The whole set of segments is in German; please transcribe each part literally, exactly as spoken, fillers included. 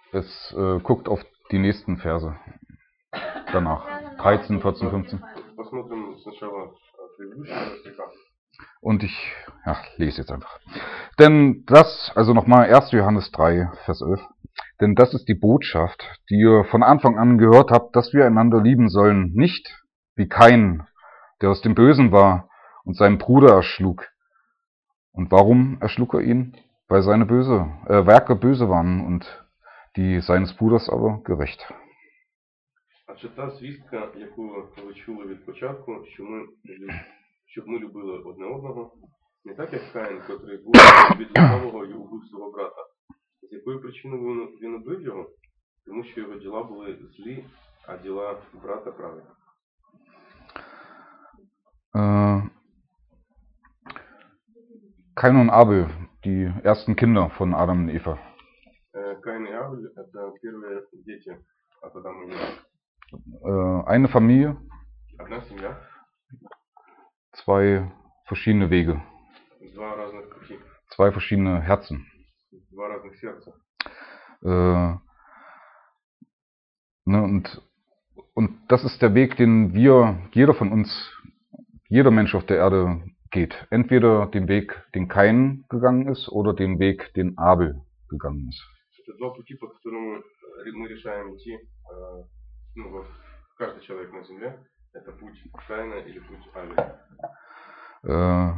Es äh, guckt auf die nächsten Verse danach. dreizehn, vierzehn, fünfzehn. Und ich ja, lese jetzt einfach. Denn das, also nochmal erster Johannes drei, Vers elf. Denn das ist die Botschaft, die ihr von Anfang an gehört habt, dass wir einander lieben sollen. Nicht wie Kain, der aus dem Bösen war und seinen Bruder erschlug. Und warum erschlug er ihn? Weil seine böse, äh, Werke böse waren und die seines Bruders aber gerecht. Адже та звістка, яку ви чули від початку, що ми, щоб ми любили одне одного, не так як Каїн, котрий був від лукавого і убив свого брата. З якої причини він, він убив його? Тому що його діла були злі, а діла брата правильні. Äh, Kain und Abel, die ersten Kinder von Adam und Eva. Каин и Авель – это первые дети от Адама и Евы. Eine Familie, Одна семья, zwei verschiedene Wege, два разных пути, zwei verschiedene Herzen. два разных сердца. Äh, ne, und, und das ist der Weg, den wir, jeder von uns, jeder Mensch auf der Erde geht. Entweder den Weg, den Kain gegangen ist, oder den Weg, den Abel gegangen ist. Это два пути, по которым мы решаем идти. Ну, вот, каждый человек на земле – это путь Каина или путь Авеля. Äh,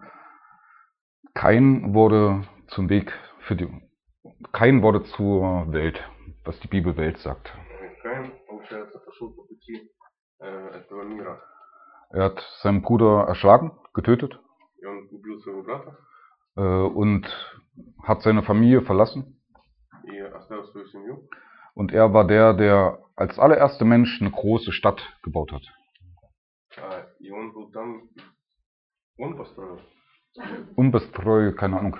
Kain wurde zum Weg für die, Kain wurde zur Welt, was die Bibel Welt sagt. Каин, получается, пошел по пути äh, этого мира. Er hat seinen Bruder erschlagen, getötet, И он убил своего брата, äh, und hat seine Familie verlassen. и оставил свою семью. Und er war der, der als allererster Mensch eine große Stadt gebaut hat. А, и он был там, он построил. Unbestreu, keine Ahnung.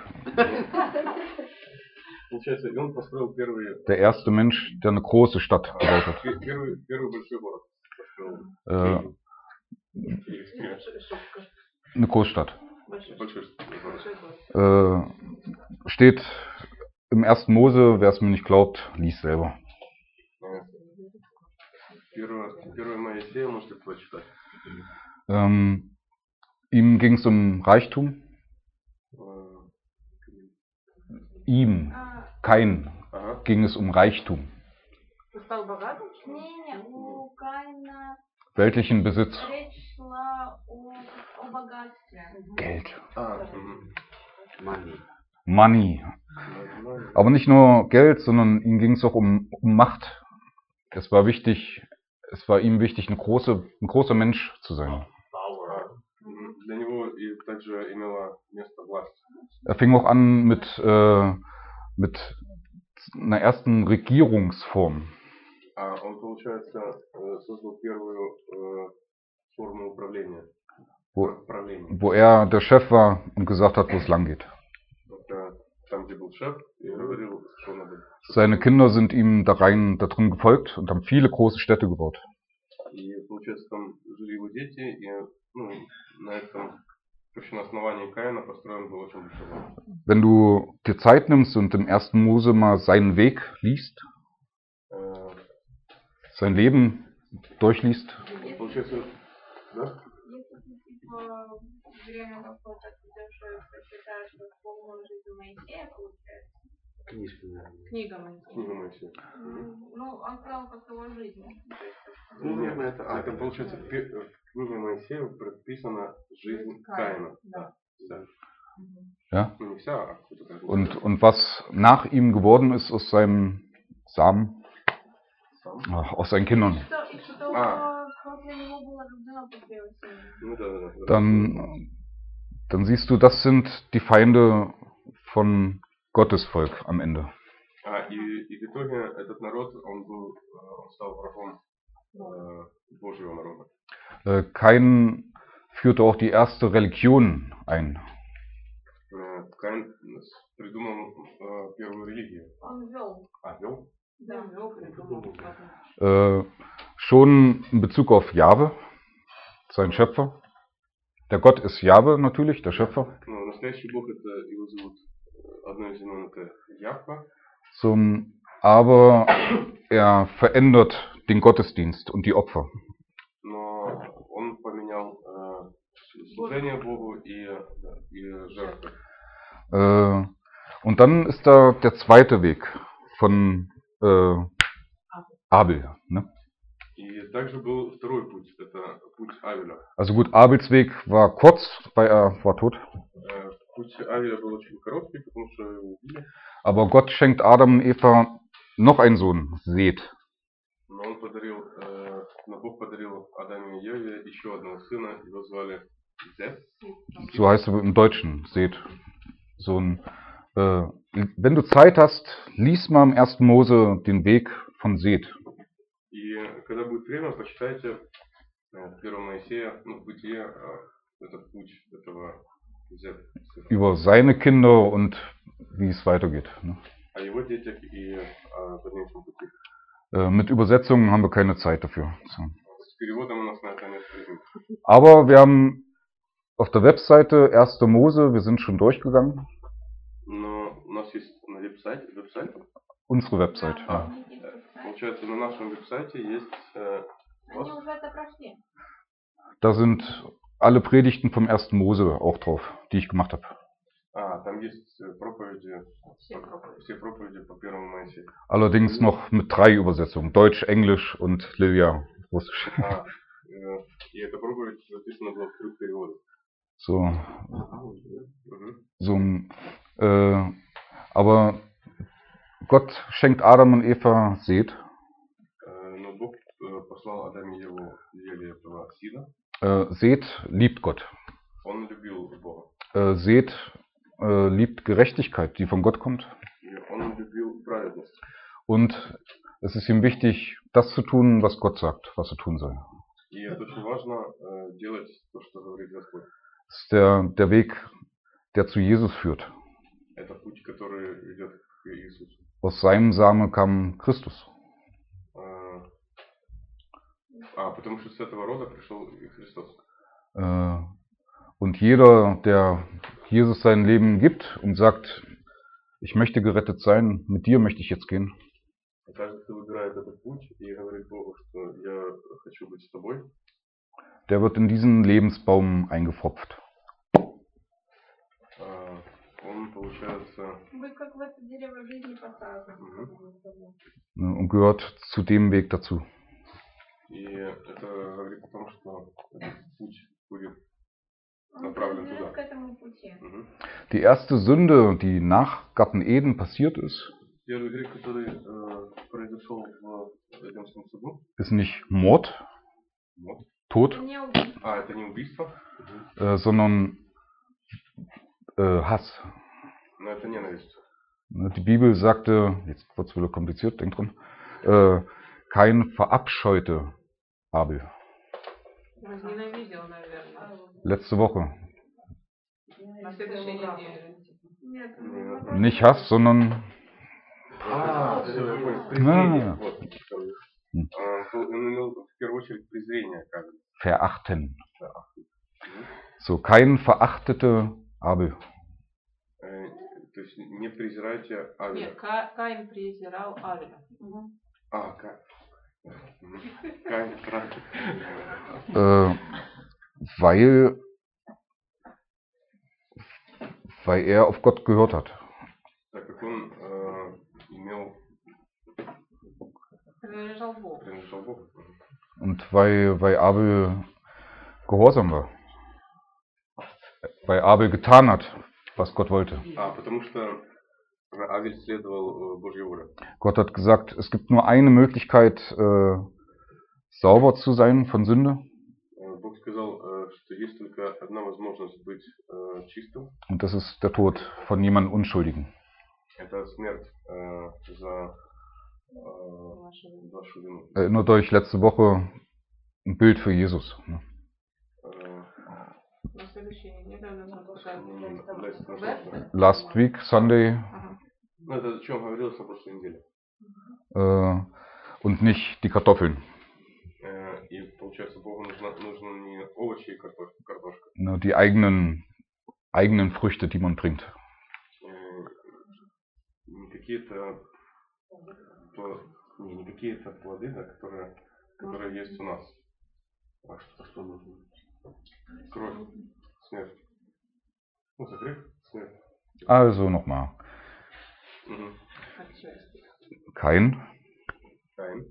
Получается, и он построил первый, Der erste Mensch, der eine große Stadt gebaut hat. первый, первый большой город. Äh, Построил. eine Großstadt. Большой город. Äh, steht im ersten Mose, wer es mir nicht glaubt, liest selber. Первое Моисея можете прочитать. Ähm, ihm ging es um Reichtum. Ihm, Kain, Ага. ging es um Reichtum. Стал богатым? Не, не, у Каина Weltlichen Besitz. речь шла о, о богатстве. Geld. А, мгм. Money. Money. Aber nicht nur Geld, sondern ihm ging es auch um, um Macht. Es war wichtig, es war ihm wichtig, eine große, ein großer Mensch zu sein. Мгм. Для него и также имела место власть. Er fing auch an mit, äh, mit einer ersten Regierungsform. А он, получается, э, создал первую э, форму управления. Wo, Правления. wo er der Chef war und gesagt hat, wo es lang geht. Это там, где был шеф, и говорил, что надо. Seine Kinder sind ihm da rein, da drin gefolgt und haben viele große Städte gebaut. И, получается, там жили его дети, и ну, на этом, короче, на основании Каина построен был очень большой город. Wenn du dir Zeit nimmst und im ersten Mose mal seinen Weg liest, Э, sein Leben durchliest, Получается, да? Если ты типа время какое-то идешь и прочитаешь вот полную жизнь Моисея, получается. Книжка, наверное. Книга Моисея. Книга Моисея. М, Ну, он сказал как его жизни. То есть, как- Ну, наверное, это, а, это получается, в пе- в книге Моисея прописана жизнь Каина. Да. Да. ja, Ну, не вся, а какой-то даже. und, und was nach ihm geworden ist aus seinem Samen, Сам. ach, aus seinen Kindern, Что, и что А. после него было рождено после его сына. Ну, да, да, да. dann, dann siehst du, das sind die Feinde von Gottes Volk am Ende. А, и, и в итоге этот народ, он был, э, он стал врагом э, Божьего народа. Äh, Kain führte auch die erste Religion ein. Э, Каин придумал э, первую религию. Он вел. А, вел? Да, вел, придумал. Äh, schon in Bezug auf Jahwe, sein Schöpfer. Der Gott ist Jahwe natürlich, der Schöpfer. Ну, настоящий Бог, это его зовут, э, одно из имен это Яхва. Zum aber er verändert den Gottesdienst und die Opfer. Но он поменял э, служение Богу и, да, и жертвы. Äh, und dann ist da der zweite Weg von äh, Abel. Ne? И также был второй путь, это путь Авеля. Also gut, Abels Weg war kurz, weil er war tot. Э, Путь Авеля был очень короткий, потому что его убили. Aber Gott schenkt Adam und Eva noch einen Sohn, Seth. Но он подарил, э, но Бог подарил Адаме и Еве еще одного сына, его звали Сет. So heißt er im Deutschen, Seth. So ein, äh, wenn du Zeit hast, lies mal im ersten Mose den Weg von Seth. И когда будет время, почитайте э, первого Моисея, ну, в Бытие, э, этот путь этого Сет. Über seine Kinder und wie es weitergeht. Ne? О его детях и о дальнейшем пути. Äh, mit Übersetzungen haben wir keine Zeit dafür. So. С переводом у нас на это нет времени. Aber wir haben auf der Webseite erster Mose, wir sind schon durchgegangen. Но у нас есть на веб-сайте, веб-сайте. Unsere Website. Ja. Получается, на нашем веб-сайте есть э, Они уже это прошли. Da sind alle Predigten vom ersten Mose auch drauf, die ich gemacht habe. а, там есть э, проповеди, Все проповеди. все проповеди по первому Моисею. Allerdings noch mit drei Übersetzungen. Deutsch, Englisch und Lilia, Russisch. А, э, и эта проповедь записана была в трех переводах. So, Мгм. so ein, äh, aber Gott schenkt Adam und Eva Seth. Э, но Бог э, послал Адаме и Еву Еве этого сына. Äh, Seth liebt Gott. Он любил Бога. Äh, Seth äh, liebt Gerechtigkeit, die von Gott kommt. И он любил праведность. Und es ist ihm wichtig, das zu tun, was Gott sagt, was er tun soll. И это очень важно э, делать то, что говорит Господь. Das ist der, der Weg, der zu Jesus führt. Это путь, который ведет к Иисусу. Aus seinem Same kam Christus. Э, А, потому что с этого рода пришел и Христос. Äh, Und jeder, der Jesus sein Leben gibt und sagt, ich möchte gerettet sein, mit dir möchte ich jetzt gehen, И каждый, кто выбирает этот путь и говорит Богу, что я хочу быть с тобой, der wird in diesen Lebensbaum eingepfropft. э, он, получается, Вы как в это дерево жизни посажены. Ne, und gehört zu dem Weg dazu. и это говорит о том, что этот путь будет Он направлен приведет туда. к этому пути. Мгм. Die erste Sünde, die nach Garten Eden passiert ist, Первый грех, который э, произошел в Эдемском саду, ist nicht Mord, вот. Tod, Не убийство. А, это не убийство, äh, sondern äh, Hass. но это ненависть. Ne, Die Bibel sagte, jetzt wird es wieder kompliziert, denk dran, äh, kein verabscheute Abel. Возненавидел, наверное. Letzte Woche. На следующей неделе. Нет, Нет. ну, Nicht Hass, sondern А, все, я понял. Презрение. А. Вот. М. А, Он имел в первую очередь презрение, как бы. verachten. Мгм. So, kein verachtete Abel. Э, То есть не презирайте Авеля. Нет, Ка- Каин презирал Авеля. А, как? Мгм. Каин страх. Äh, weil, weil er auf Gott gehört hat. Так как он э, имел, Принадлежал Богу. принадлежал Богу. Und weil, weil Abel gehorsam war. Weil Abel getan hat, was Gott wollte. А, потому что Авель следовал э, Божьей воле. Gott hat gesagt, es gibt nur eine Möglichkeit, äh, sauber zu sein von Sünde. Э, Бог сказал, э, что есть только одна возможность быть э, чистым. Und das ist der Tod von jemandem Unschuldigen. Это смерть э, за э, вашу вину. Erinnert euch letzte Woche ein Bild für Jesus. Ne? Э, На следующей неделе нужно показать. м, да, если Веб? возможно. Last week, Sunday, Ага. Ну, это о чем говорилось на прошлой неделе. äh, und nicht die Kartoffeln. Э, И получается, Богу нужно, нужно не овощи и картош- картошка, Ne? Die eigenen, eigenen Früchte, die man bringt. э, не какие-то то не, не какие-то плоды, да, которые, которые есть у нас. А что, что нужно? Кровь, смерть. Ну, за грех, смерть. Also nochmal. Угу. Kain Каин.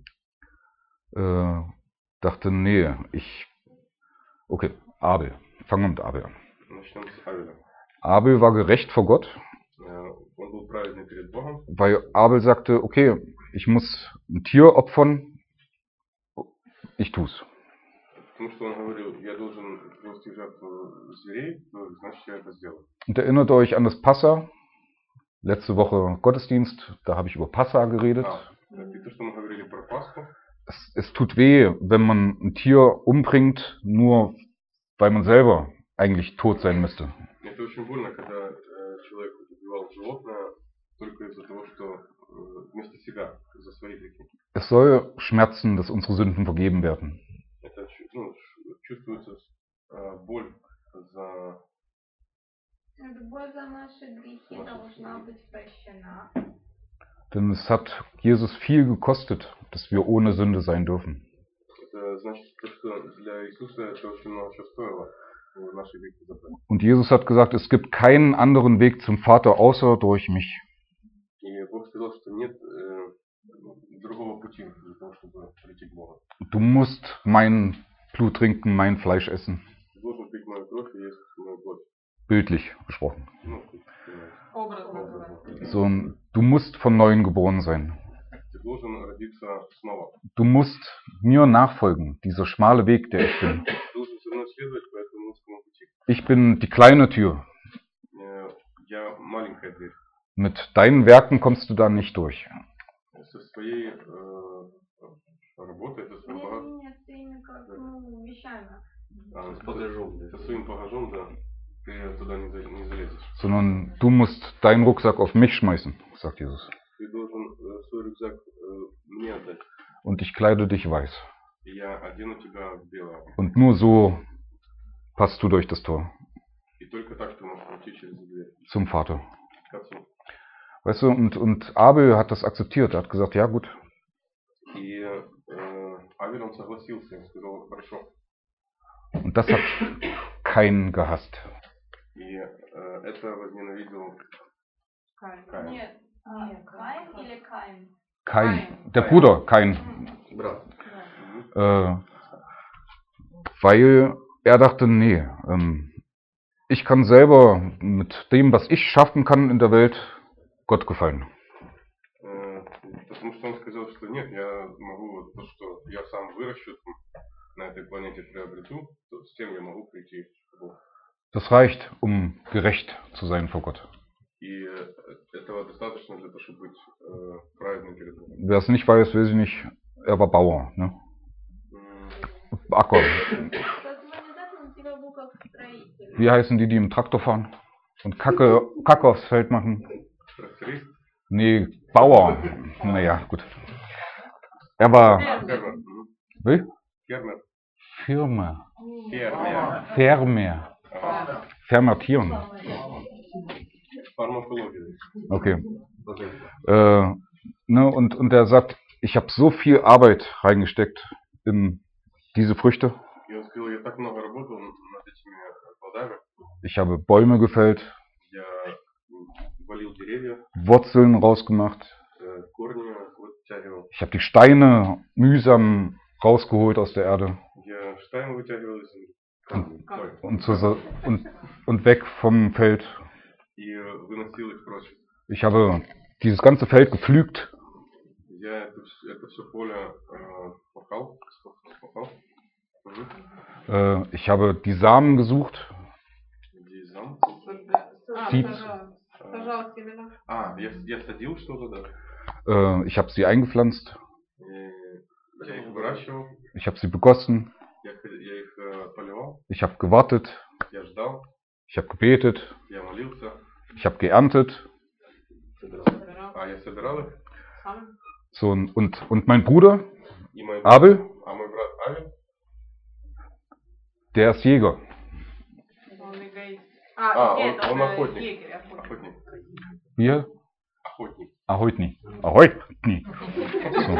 äh, dachte, nee, ich. Okay, Abel. Fangen wir mit Abel an. Начнем с Авеля. Abel war gerecht vor Gott, Э, Он был праведный перед Богом, weil Abel sagte, okay, ich muss ein Tier opfern, ich tu's. потому что он говорил, я должен принести жертву зверей, ну, значит, я это сделаю. Und erinnert euch an das Passa, letzte Woche Gottesdienst, da habe ich über Passa geredet. А, и то, что мы говорили про Пасху, Es, es tut weh, wenn man ein Tier umbringt, nur weil man selber eigentlich tot sein müsste. это очень больно, когда э, человек убивал животное только из-за того, что э, вместо себя, за свои грехи. Es soll schmerzen, dass unsere Sünden vergeben werden. Это чу- ну, ш- чувствуется э, боль за... Боль за наши грехи должна быть прощена. Denn es hat Jesus viel gekostet, dass wir ohne Sünde sein dürfen. Это значит, то, что для Иисуса это очень много чего стоило, э, наши грехи забрать. Und Jesus hat gesagt, es gibt keinen anderen Weg zum Vater außer durch mich. И Бог сказал, что нет э, другого пути для того, чтобы прийти к Богу. Du musst mein Blut trinken, mein Fleisch essen. Ты должен пить мою кровь и есть мою плоть. Bildlich gesprochen. Ну, ты понимаешь. Образно Образно. говоря. So, du musst von neuem geboren sein. Ты должен родиться снова. Du musst mir nachfolgen, dieser schmale Weg, der ich bin. Ты должен все равно следовать по этому узкому пути. Ich bin die kleine Tür. Э, Я маленькая дверь. Mit deinen Werken kommst du da nicht durch. Со своей э, работой, со своим багаж- Нет, нет, ты именно как, ну, вещами. а, С багажом, да. со своим багажом, да, ты туда не, за- не залезешь. Sondern du musst deinen Rucksack auf mich schmeißen, sagt Jesus. Ты должен э, свой рюкзак э, мне отдать. Und ich kleide dich weiß. И я одену тебя в белое. Und nur so passt du durch das Tor И только так ты можешь пройти через дверь zum Vater. к Отцу. Weißt du, und, und Abel hat das akzeptiert. Er hat gesagt, ja gut, И э, Авель, он согласился, он сказал, хорошо. und das hat keinen gehasst. И э, это возненавидел Каин. Каин. Нет, а, Каин или Каин? Kein, der Bruder, kein. Брат. Äh, weil er dachte, nee, ähm, ich kann selber mit dem, was ich schaffen kann in der Welt, Gott gefallen. Э, Потому что он сказал, что нет, я могу вот то, что я сам выращу там, на этой планете приобрету, то с тем я могу прийти к Богу. Das reicht, um gerecht zu sein vor Gott. И э, этого достаточно для того, чтобы быть э, праведным перед Богом. Wer es nicht weiß, weiß ich nicht, er war Bauer, ne? М, Acker. Как внезапно у тебя был как строитель. Wie heißen die, die im Traktor fahren? Und Kacke, Kacke aufs Feld machen? Тракторист, Nee, Bauer. Naja, gut. Er war, фермер. Мгм. wie? Фермер. Firma. Фермер. Fermer. А, Fermentieren. Фармакология. Okay. Äh, ne, und, und er sagt, ich habe so viel Arbeit reingesteckt in diese Früchte. И он сказал, я так много работал над этими э, плодами. Ich habe Bäume gefällt, Я м, валил деревья, Wurzeln rausgemacht. э, корни вытягивал. Ich habe die Steine mühsam rausgeholt aus der Erde Я штайн вытягивал из земли. Камни, ой, und, zur, Sa- und, und weg vom Feld. и э, выносил их прочь. Ich habe dieses ganze Feld gepflügt. Я это, вс- это все поле э, пахал, спахал. Мгм. Äh, ich habe die Samen gesucht. Где зам? А, Сид. сажал. Сажал семена. А, я, я садил что-то, да. Äh, ich habe sie eingepflanzt. И я их выращивал, Ich habe sie begossen. я, х- я их э, поливал, Ich habe gewartet. я ждал, Ich habe gebetet. я молился, Ich habe geerntet. Собирал. а я собирал их. Сам. So, und, und, und mein Bruder, И мой, Abel, а мой брат Авель, der ist Jäger. Он эгоист. А, А, нет, он- он э, охотник. егерь, охотник. охотник. Wir? Охотник. Ahojtni. Ahoi. Nee. So.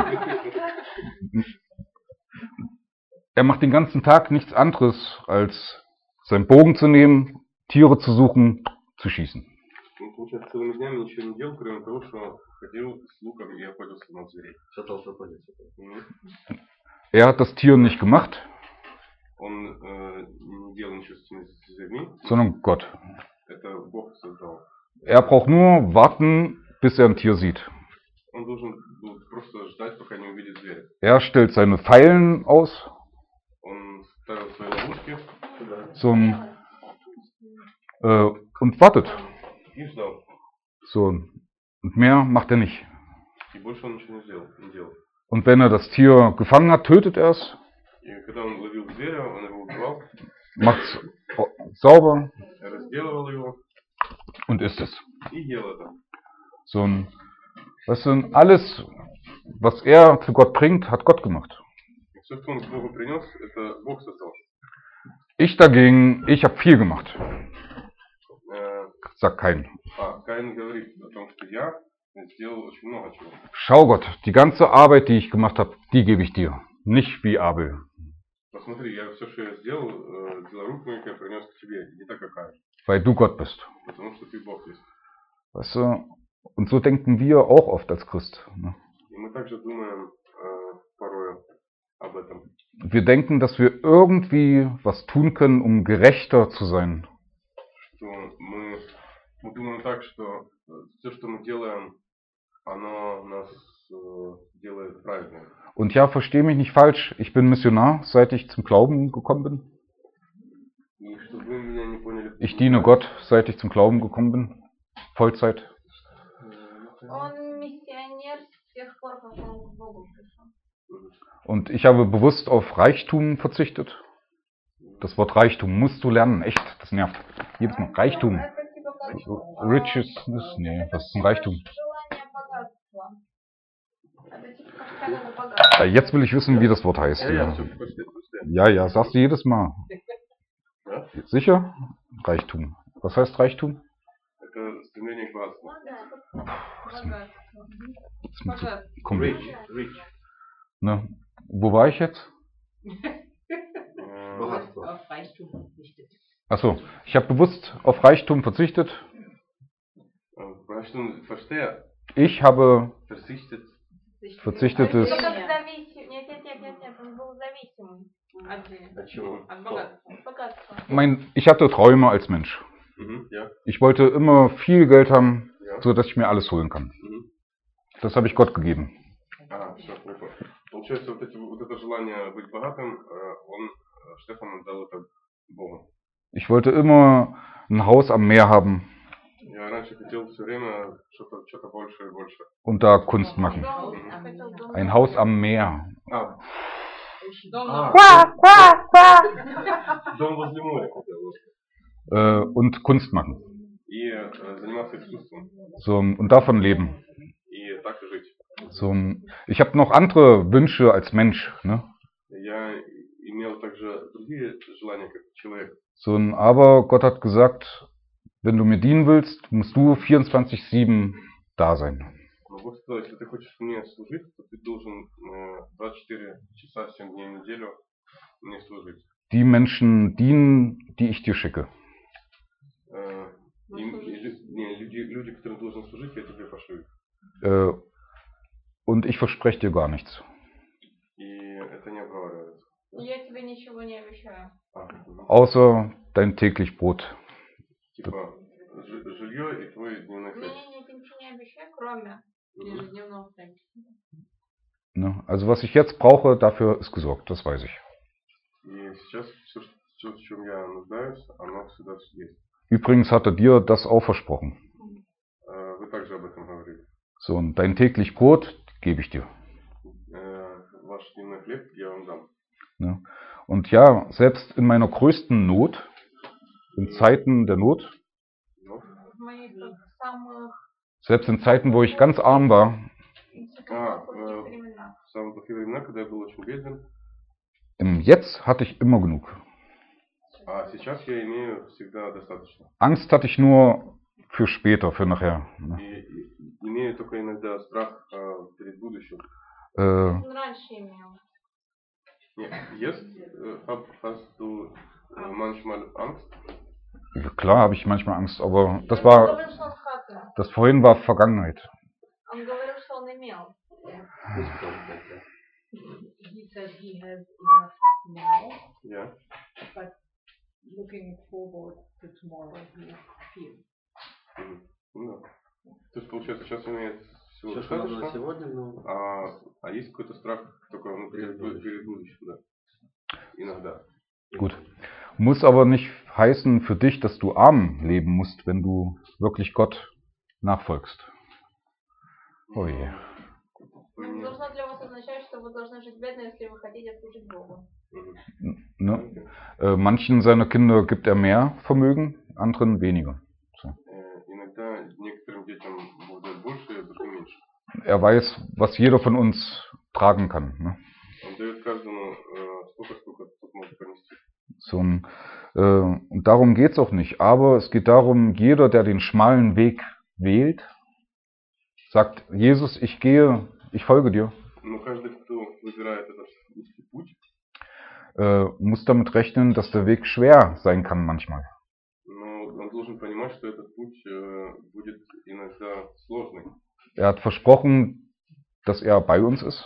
Er macht den ganzen Tag nichts anderes, als seinen Bogen zu nehmen, Tiere zu suchen, zu schießen. Он, получается, целыми днями ничего не делал, кроме того, что ходил с луком и охотился на зверей. Шатался по лесу. Мгм. Er hat das Tier nicht gemacht, Он э, не делал ничего с этими зверьми, sondern Gott. это Бог создал. Er braucht nur warten, bis er ein Tier sieht. Он должен был просто ждать, пока не увидит зверя. Er stellt seine Pfeilen aus, Он ставил свои ловушки so ein, äh, und wartet. и ждал. So, und mehr macht er nicht. И больше он ничего не сделал. Не делал. Und wenn er das Tier gefangen hat, tötet er es, И когда он ловил зверя, он его убивал, macht es sauber разделывал его und isst es. и ел это. So ein, weißt du, alles, was er für Gott bringt, hat Gott gemacht. И все, что он к Богу принес, это Бог создал. Ich dagegen, ich habe viel gemacht. Э, Sagt kein. А, Каин говорит о том, что я сделал очень много чего. Schau Gott, die ganze Arbeit, die ich gemacht habe, die gebe ich dir. Nicht wie Abel. Посмотри, я все, что я сделал, э, дела рук моих я принес к тебе, не так как Каин, Weil du Gott bist. потому что ты Бог есть. Weißt du? Und so denken wir auch oft als Christ. Ne? И мы также думаем э, порой об этом. Wir denken, dass wir irgendwie was tun können, um gerechter zu sein. Что мы, мы думаем так, что все, что мы делаем, оно нас э, делает правильными. Und ja, verstehe mich nicht falsch, ich bin Missionar, seit ich zum Glauben gekommen bin. И чтобы вы меня не поняли... Ich diene Gott, seit ich zum Glauben gekommen bin. Vollzeit. Он миссионер с тех пор, как он к Богу пришел. Und ich habe bewusst auf Reichtum verzichtet. Das Wort Reichtum musst du lernen, echt, das nervt. Jedes Mal Reichtum. Это типа как, а, Richness, nee, was ist ein Reichtum? желание богатства. Это типа как тяга к богатству. Äh, Jetzt will ich wissen, wie das Wort heißt. Я, я, Ja, все, подожди, подожди. ja, ja, sagst du jedes Mal. Да? Sicher? Reichtum. Was heißt Reichtum? Это стремление к богатству. Ну да, богатство. Das ist mir zu Богатство. kompliziert. Rich, rich. Ne? Wo war ich jetzt? Э, Богатство. Auf Reichtum verzichtet. Achso, ich habe bewusst auf Reichtum verzichtet. э, Значит, он verstehe, Ich habe verzichtet. verzichtet Он es. был как зависим- Нет, нет, нет, нет, нет, он был зависимым От, От чего? от богатства. от богатства. Mein, ich hatte Träume als Mensch. Мгм, ja, Ich wollte immer viel Geld haben, ja. so dass ich mir alles holen kann. Мгм. Das habe ich Gott gegeben. А, все, прикольно. Получается, вот, эти, вот это желание быть богатым, э, он, э, Штефан отдал это Богу. Ich wollte immer ein Haus am Meer haben Я раньше хотел все время что-то что больше и больше. und da Kunst machen. Дом, Мгм. я хотел дом. Ein Haus am Meer. А, Дом А. на дом возле моря хотел. Äh, und Kunst machen. И э, заниматься искусством. So, und davon leben. И так и жить. So, ich habe noch andere Wünsche als Mensch. Ne? Я имел также другие желания, как человек. So, aber Gott hat gesagt, wenn du mir dienen willst, musst du vierundzwanzig sieben da sein. Но Бог сказал, если ты хочешь мне служить, то ты должен э, двадцать четыре часа, семь дней в неделю мне служить. Die Menschen dienen, die ich dir schicke. Э, им- и лю- не, люди, люди, которым должен служить, я тебе пошлю их. Äh, und ich verspreche dir gar nichts. И это не обговаривается. Я тебе ничего не обещаю. А, мгм. Außer dein täglich Brot. Типа жи- жилье и твой дневной хлеб. Не-не-не, я тебе ничего не обещаю, кроме. Мгм. ежедневного хлеба. Ne? Also was ich jetzt brauche, dafür ist gesorgt, das weiß ich. И сейчас все, все, в чем я нуждаюсь, оно всегда есть. Übrigens hat er dir das auch versprochen. Э, Вы также об этом говорили. So, und dein täglich Brot gebe ich dir. Э, Ваш дневной хлеб я вам дам. Ne? Und ja, selbst in meiner größten Not, in Zeiten der Not, Но, В моих вот самых selbst in Zeiten, wo ich ganz arm war, А, плохих э, временах. в самые плохие времена, когда я был очень беден, im Jetzt hatte ich immer genug. а сейчас я имею всегда достаточно. Angst hatte ich nur, für später, für nachher. Ne? И, и имею только иногда страх а, перед будущим. Äh, Он раньше имел. Нет, есть, äh, hab, hast du äh, manchmal Angst? ja, klar habe ich manchmal Angst, aber das Он war, говорил, что он hatte. das vorhin war Vergangenheit. Он говорил, что он имел. Не сказал, да, да. He said he has enough now, Ja. but looking forward to tomorrow, he feels. Мгм. Ну да. То есть, получается, сейчас имеет всего Все, что надо на достаточно, сегодня, но а, а есть какой-то страх только ну, перед, Перед будущим. перед будущим, да. Иногда. Gut. Muss aber nicht heißen für dich, dass du arm leben musst, wenn du wirklich Gott nachfolgst. Oh je. Но не Мне- должно для вас означать, что вы должны жить бедно, если вы хотите служить Богу. Мгм. Ne? Окей. Äh, manchen seiner Kinder gibt er mehr Vermögen, anderen weniger. Э, Иногда некоторым детям Бог дает больше, другим меньше. Er weiß, was jeder von uns tragen kann. Ne? Он дает каждому э, столько, сколько тот может понести. So ein, äh, und darum geht es auch nicht. Aber es geht darum, jeder, der den schmalen Weg wählt, sagt, Jesus, ich gehe, ich folge dir, Но каждый, кто выбирает этот узкий путь, äh, muss damit rechnen, dass der Weg schwer sein kann manchmal. но он должен понимать, что этот путь э, будет иногда сложный. Er hat versprochen, dass er bei uns ist,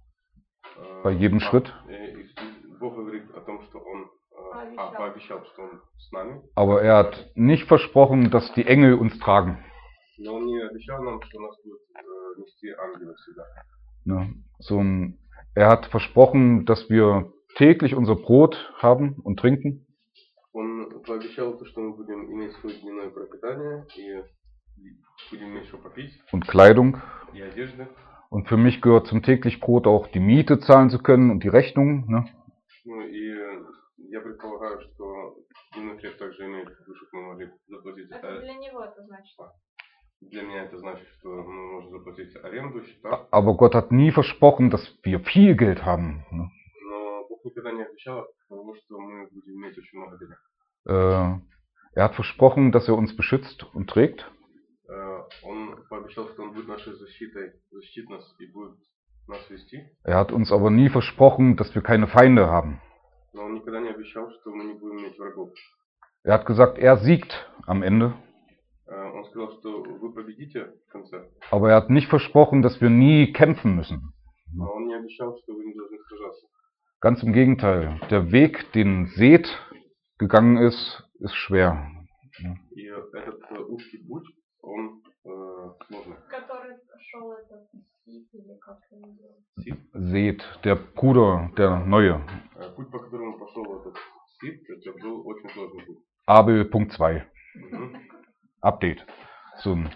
Э, bei jedem а, Schritt, э, и- и Бог говорит о том, что Он э, а, Пообещал. пообещал, что Он с нами, aber er hat nicht versprochen, dass die Engel uns tragen. но Он не обещал нам, что нас будет э, нести ангелы всегда. Ne? So ein, er hat versprochen, dass wir täglich unser Brot haben und trinken. Он пообещал, то, что мы будем иметь свое дневное пропитание и будем иметь что попить, Und Kleidung. и одежды. Und für mich gehört zum täglich Brot auch die Miete zahlen zu können und die Rechnung. Ne? Ну и э, я предполагаю, что дневной хлеб также имеет душу, чтобы мы могли заплатить. Это э, для него это значит. Для меня это значит, что мы можем заплатить аренду, счета. Aber Gott hat nie versprochen, dass wir viel Geld haben. Ne? Но Бог никогда не обещал того, что мы будем иметь очень много денег. Äh, er hat versprochen, dass er uns beschützt und trägt. Э, Он пообещал, что Он будет нашей защитой, защитит нас и будет нас вести. Er hat uns aber nie versprochen, dass wir keine Feinde haben. Но Он никогда не обещал, что мы не будем иметь врагов. Er hat gesagt, er siegt am Ende. Э, Он сказал, что вы победите в конце. Aber er hat nicht versprochen, dass wir nie kämpfen müssen. Но Он не обещал, что вы не должны сражаться. Ganz im Gegenteil. Der Weg, den Seth gegangen ist, ist schwer. И этот э, узкий путь, он э, сложный. Который шел этот Сид или как его делать? Сид. Seth, der Bruder, der Neue. Э, Путь, по которому пошел этот Сид, это был очень сложный путь. Abel Punkt zwei. Мгм. Update. So ein,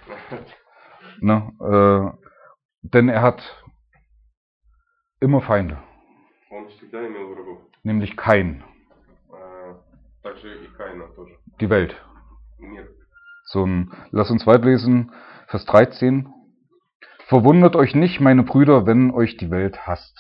ne, äh, denn er hat immer Feinde. Он всегда имел врагов. Nämlich Kain, Э, Также и Каина тоже. die Welt. Мир. So ein, lass uns weiterlesen, Vers dreizehn. Verwundert euch nicht, meine Brüder, wenn euch die Welt hasst.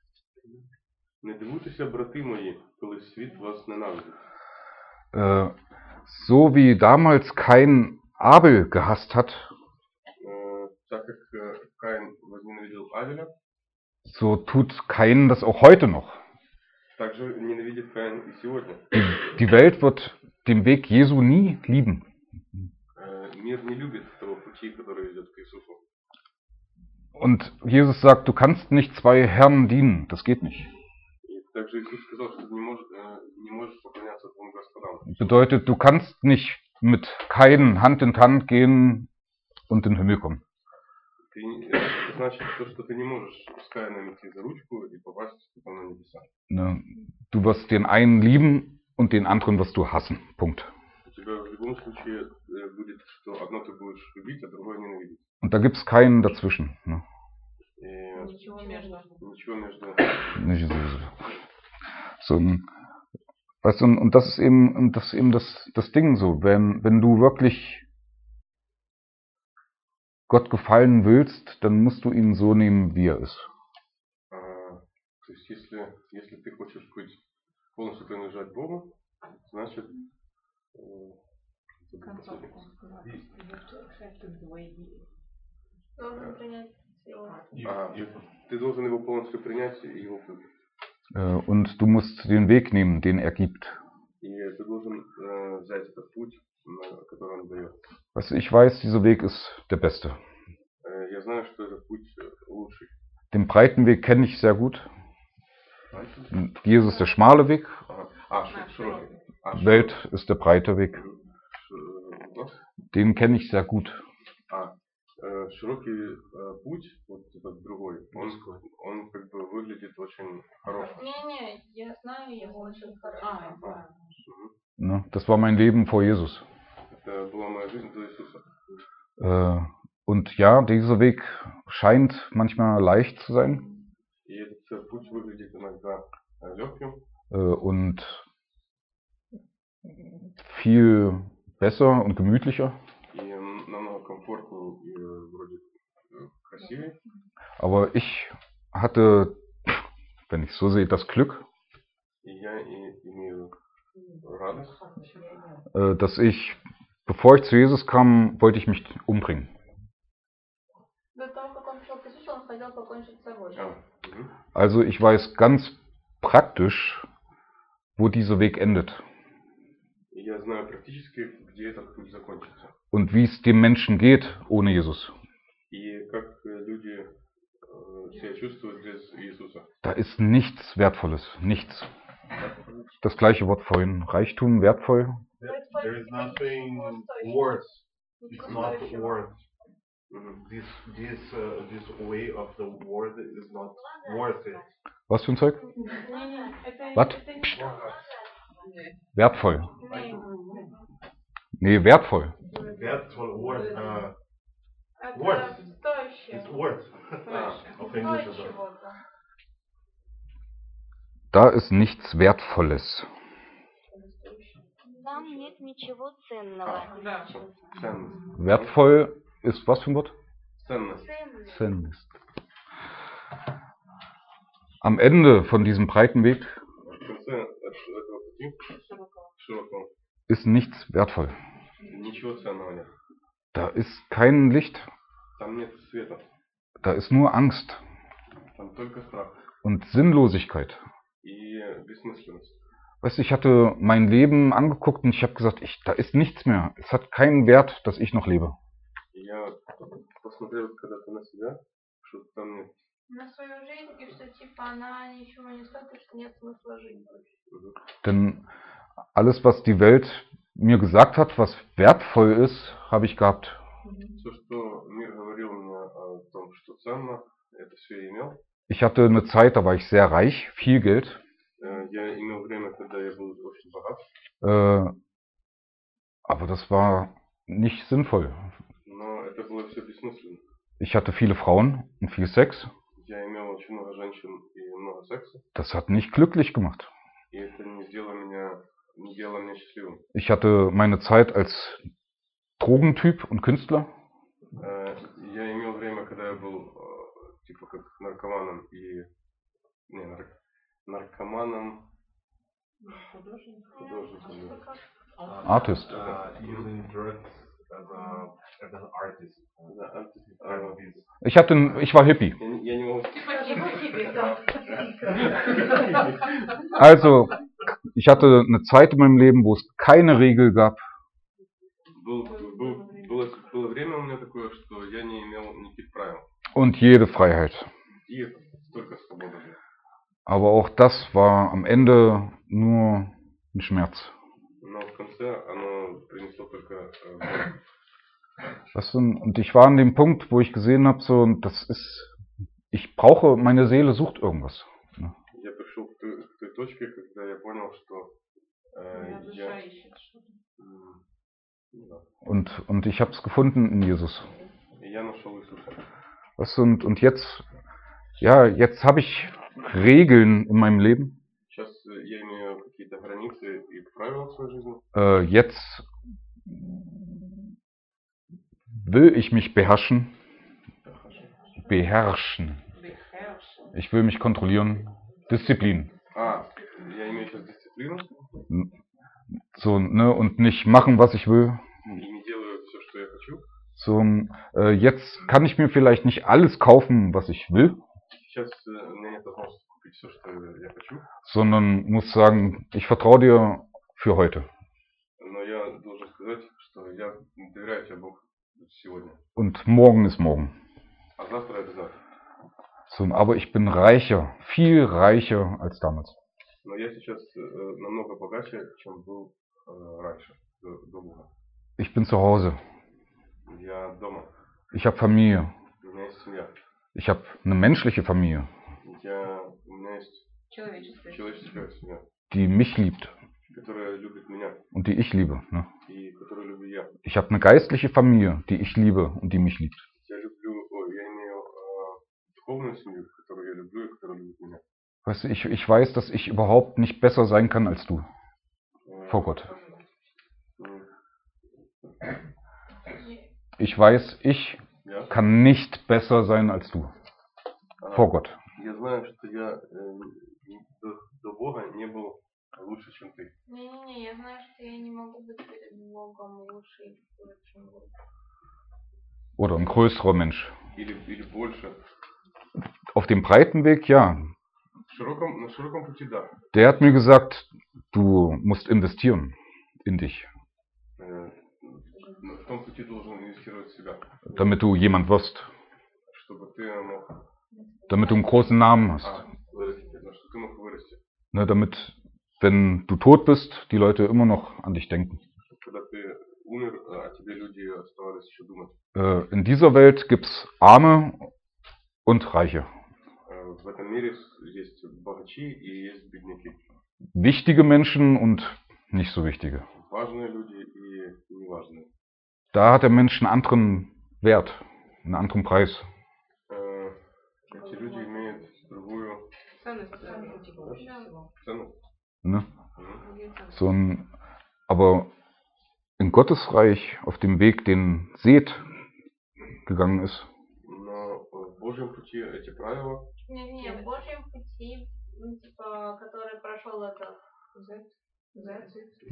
Не дивуйтеся, брати мої, коли світ вас ненавидить. Äh, so wie damals Kain Abel gehasst hat, Э, Так как э, Каин возненавидел Авеля, so tut Kain das auch heute noch. также ненавидит Каин и сегодня. Die Welt wird den Weg Jesu nie lieben. Э, Мир не любит того пути, который ведет к Иисусу. Und Jesus sagt, du kannst nicht zwei Herren dienen. Das geht nicht. И также Иисус сказал, что ты не можешь, э, не можешь поклоняться двум господам. Bedeutet, du kannst nicht mit Kain Hand in Hand gehen und in den Himmel kommen. Ты, не- это значит то, что ты не можешь с Каином идти за ручку и попасть потом на небеса. Ne? Du wirst den einen lieben und den anderen wirst du hassen. Punkt. У тебя в любом случае э, будет, что одно ты будешь любить, а другое ненавидеть. Und da gibt es keinen dazwischen. Ne? И Ничего между. ничего между... Nicht so. So ein, weißt du, und und das ist eben, und das ist eben das, das Ding so, wenn, wenn du wirklich Gott gefallen willst, dann musst du ihn so nehmen, wie er ist. А, то есть, если, если ты хочешь быть полностью принадлежать Богу, значит, э, Концовку сказать. You have to accept him the way he is. Должен принять его. А, ты должен его полностью принять и его путь. Äh, und du musst den Weg nehmen, den er gibt. И ты должен э, взять этот путь, на, который он дает. Was ich weiß, dieser Weg ist der beste. Э, я знаю, что этот путь лучший. Den breiten Weg kenne ich sehr gut. Jesus ist der schmale Weg. Ага. А, ш- широкий. А, Welt ist der breite Weg. ш- что? Den kenne ich sehr gut. А, э, широкий э, путь, вот этот другой, он, он как бы выглядит очень хорошим. Не-не, я знаю его очень хорошо. А, да. Мгм. Ne? Das war mein Leben vor Jesus. Это была моя жизнь до Иисуса. Äh, und ja, dieser Weg scheint manchmal leicht zu sein. И этот э, путь выглядит иногда э, легким Äh, und viel besser und gemütlicher. и м, намного комфортнее и э, вроде э, красивее. Aber ich hatte, wenn ich so sehe, das Glück, И я и, имею радость, äh, dass ich, bevor ich zu Jesus kam, wollte ich mich umbringen. До того, как он пришел к Иисусу, он хотел покончить с собой. а, мгм. Also ich weiß ganz praktisch, wo dieser Weg endet И я знаю практически, где этот путь закончится. und wie es dem Menschen geht ohne Jesus. И как э, люди э, себя чувствуют без Иисуса. Da ist nichts Wertvolles, nichts. Das gleiche Wort vorhin, Reichtum, wertvoll. There is nothing worth. It's not worth. Мгм. This this uh, this way of the world is not worth it. Was für ein Zeug? Не-не, это, Was? это не то. Wertvoll. Не, Nee, wertvoll. That's what worth. Uh, это Worth. стоящее. it's worth. А, of Стоит English. чего-то. Da ist nichts Wertvolles. Там нет ничего ценного. Да. ценность. Wertvoll ist was für ein Wort? Ценность. Ценность. Am Ende von diesem breiten Weg В конце эт- этого пути широкого ist nichts wertvoll. ничего ценного нет. Da ist kein Licht, Там нет света. da ist nur Angst Там только страх und Sinnlosigkeit. и бессмысленность. Weißt du, ich hatte mein Leben angeguckt und ich habe gesagt, ich, da ist nichts mehr. Es hat keinen Wert, dass ich noch lebe. И я посмотрел когда-то на себя, что там нет. На свою жизнь, и что типа она ничего не стоит, и что нет смысла жить больше. Мгм. Denn alles, was die Welt mir gesagt hat, was wertvoll ist, habe ich gehabt. Все, что мир говорил мне о том, что ценно, это все я имел. Ich hatte eine Zeit, da war ich sehr reich, viel Geld. Э, Я имел время, когда я был очень богат, Äh, aber das war nicht sinnvoll. но это было все бессмысленно. Ich hatte viele Frauen und viel Sex. Я имел очень много женщин и много секса, Das hat nicht glücklich gemacht. и это не сделало меня, не делало меня счастливым. Ich hatte meine Zeit als Drogentyp und Künstler. Э, Я имел время, когда я был э, типа как наркоманом и не нар- наркоманом, художником. да. Artist. Uh, using drugs as a as an artist. Да, артист. Э, Ich hatte, ich war Hippie. Я не, я не могу. Спасибо тебе, да. Also, ich hatte eine Zeit in meinem Leben, wo es keine Regel gab. Был, был, было, было время у меня такое, что я не имел никаких правил. Und jede Freiheit. И столько свободы было. Aber auch das war am Ende nur ein Schmerz. Но в конце оно принесло только э, боль. Weißt du, und ich war an dem Punkt, wo ich gesehen habe, so, das ist, ich brauche, meine Seele sucht irgendwas. Я пришел к той, к той точке, когда я понял, что э, Моя душа я... ищет что-то. м, ну да. Und, und ich habe es gefunden in Jesus. И я нашел Иисуса. Weißt du, und, und jetzt, ja, jetzt habe ich Regeln in meinem Leben. Сейчас э, я имею какие-то границы и правила в своей жизни. Äh, jetzt will ich mich beherrschen. Beherrschen. Beherrschen. Ich will mich kontrollieren. Disziplin. А, я имею сейчас дисциплину. So, ne, und nicht machen, was ich will. So, äh, jetzt kann ich mir vielleicht nicht alles kaufen, was ich will, Сейчас э, у меня нет возможности купить все, что я хочу, sondern muss sagen, ich vertraue dir für heute. но я должен сказать, что я доверяю тебе, Бог, сегодня. Und morgen ist morgen. А завтра это завтра. So, aber ich bin reicher, viel reicher als damals. Но я сейчас э, намного богаче, чем был э, раньше, до, до Бога. Ich bin zu Hause. Я дома. Ich habe Familie. У меня есть семья. Ich habe eine menschliche Familie, Я, у меня есть Человеческое. человеческая семья, die mich liebt которая любит меня und die ich liebe. Ne? и которую люблю я. Ich habe eine geistliche Familie, die ich liebe und die mich liebt. Я люблю, ой, я имею э, духовную семью, которую я люблю и которая любит меня. Weißt du, ich, ich weiß, dass ich überhaupt nicht besser sein kann als du, Э, vor Gott. м, Ich weiß, ich Я, kann nicht besser sein als du, а, vor Gott. я знаю, что я э, до, до Бога не был лучше, чем ты. Не-не-не, я знаю, что я не могу быть перед Богом лучше и хуже, чем Бог. Oder ein größerer Mensch. Или, или больше. Auf dem breiten Weg, ja. В широком, на широком пути, да. Der hat mir gesagt, du musst investieren in dich, Э, в том пути должен инвестировать в себя, damit du jemand wirst, чтобы ты мог, damit du einen großen Namen hast. а, вырасти, ну, чтобы ты мог вырасти. Ne, damit, wenn du tot bist, die Leute immer noch an dich denken. Когда ты умер, а тебе люди оставались еще думать. Äh, in dieser Welt gibt's Arme und Reiche. Э, В этом мире с- есть богачи и есть бедняки. Wichtige Menschen und nicht so wichtige. Важные люди и неважные. Da hat der Mensch einen anderen Wert, einen anderen Preis. Э, Эти люди имеют другую Ценность. ценность. Ne? Мгм. So ein, aber in Gottes Reich, auf dem Weg, den Seth gegangen ist, Но в Божьем пути эти правила, Не-не, в Божьем пути, ну, типа, который прошел это Z, Z,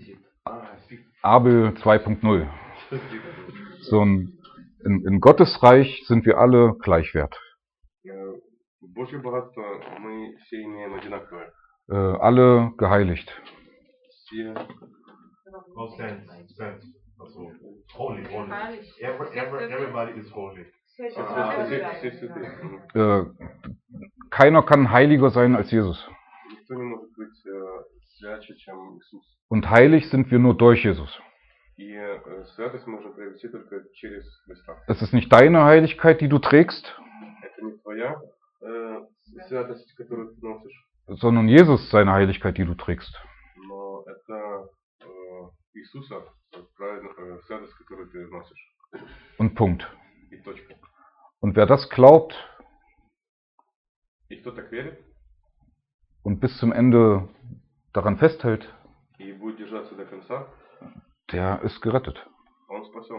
а, зид, Abel zwei Punkt null. что зид был? So ein, in, in Gottes Reich sind wir alle gleichwert. Э, В Божье богатство мы все имеем одинаковое. Äh, alle geheiligt. Все, No sense, sense. Also, holy, holy. Heilig. Every, every, everybody is holy. а, все, все святые. Мгм. Äh, keiner kann heiliger sein als Jesus. Никто не может быть э, святче, чем Иисус. Und heilig sind wir nur durch Jesus. И э, святость можно приобрести только через Христа. Es ist nicht deine Heiligkeit, die du trägst, Это не твоя э, святость, которую ты носишь, sondern Jesus seine Heiligkeit, die du trägst. но это э, Иисуса э, правильно, э, святость, которую ты носишь. Und Punkt. И точка. Und wer das glaubt И кто так верит und bis zum Ende daran festhält, и будет держаться до конца, der ist gerettet. он спасен.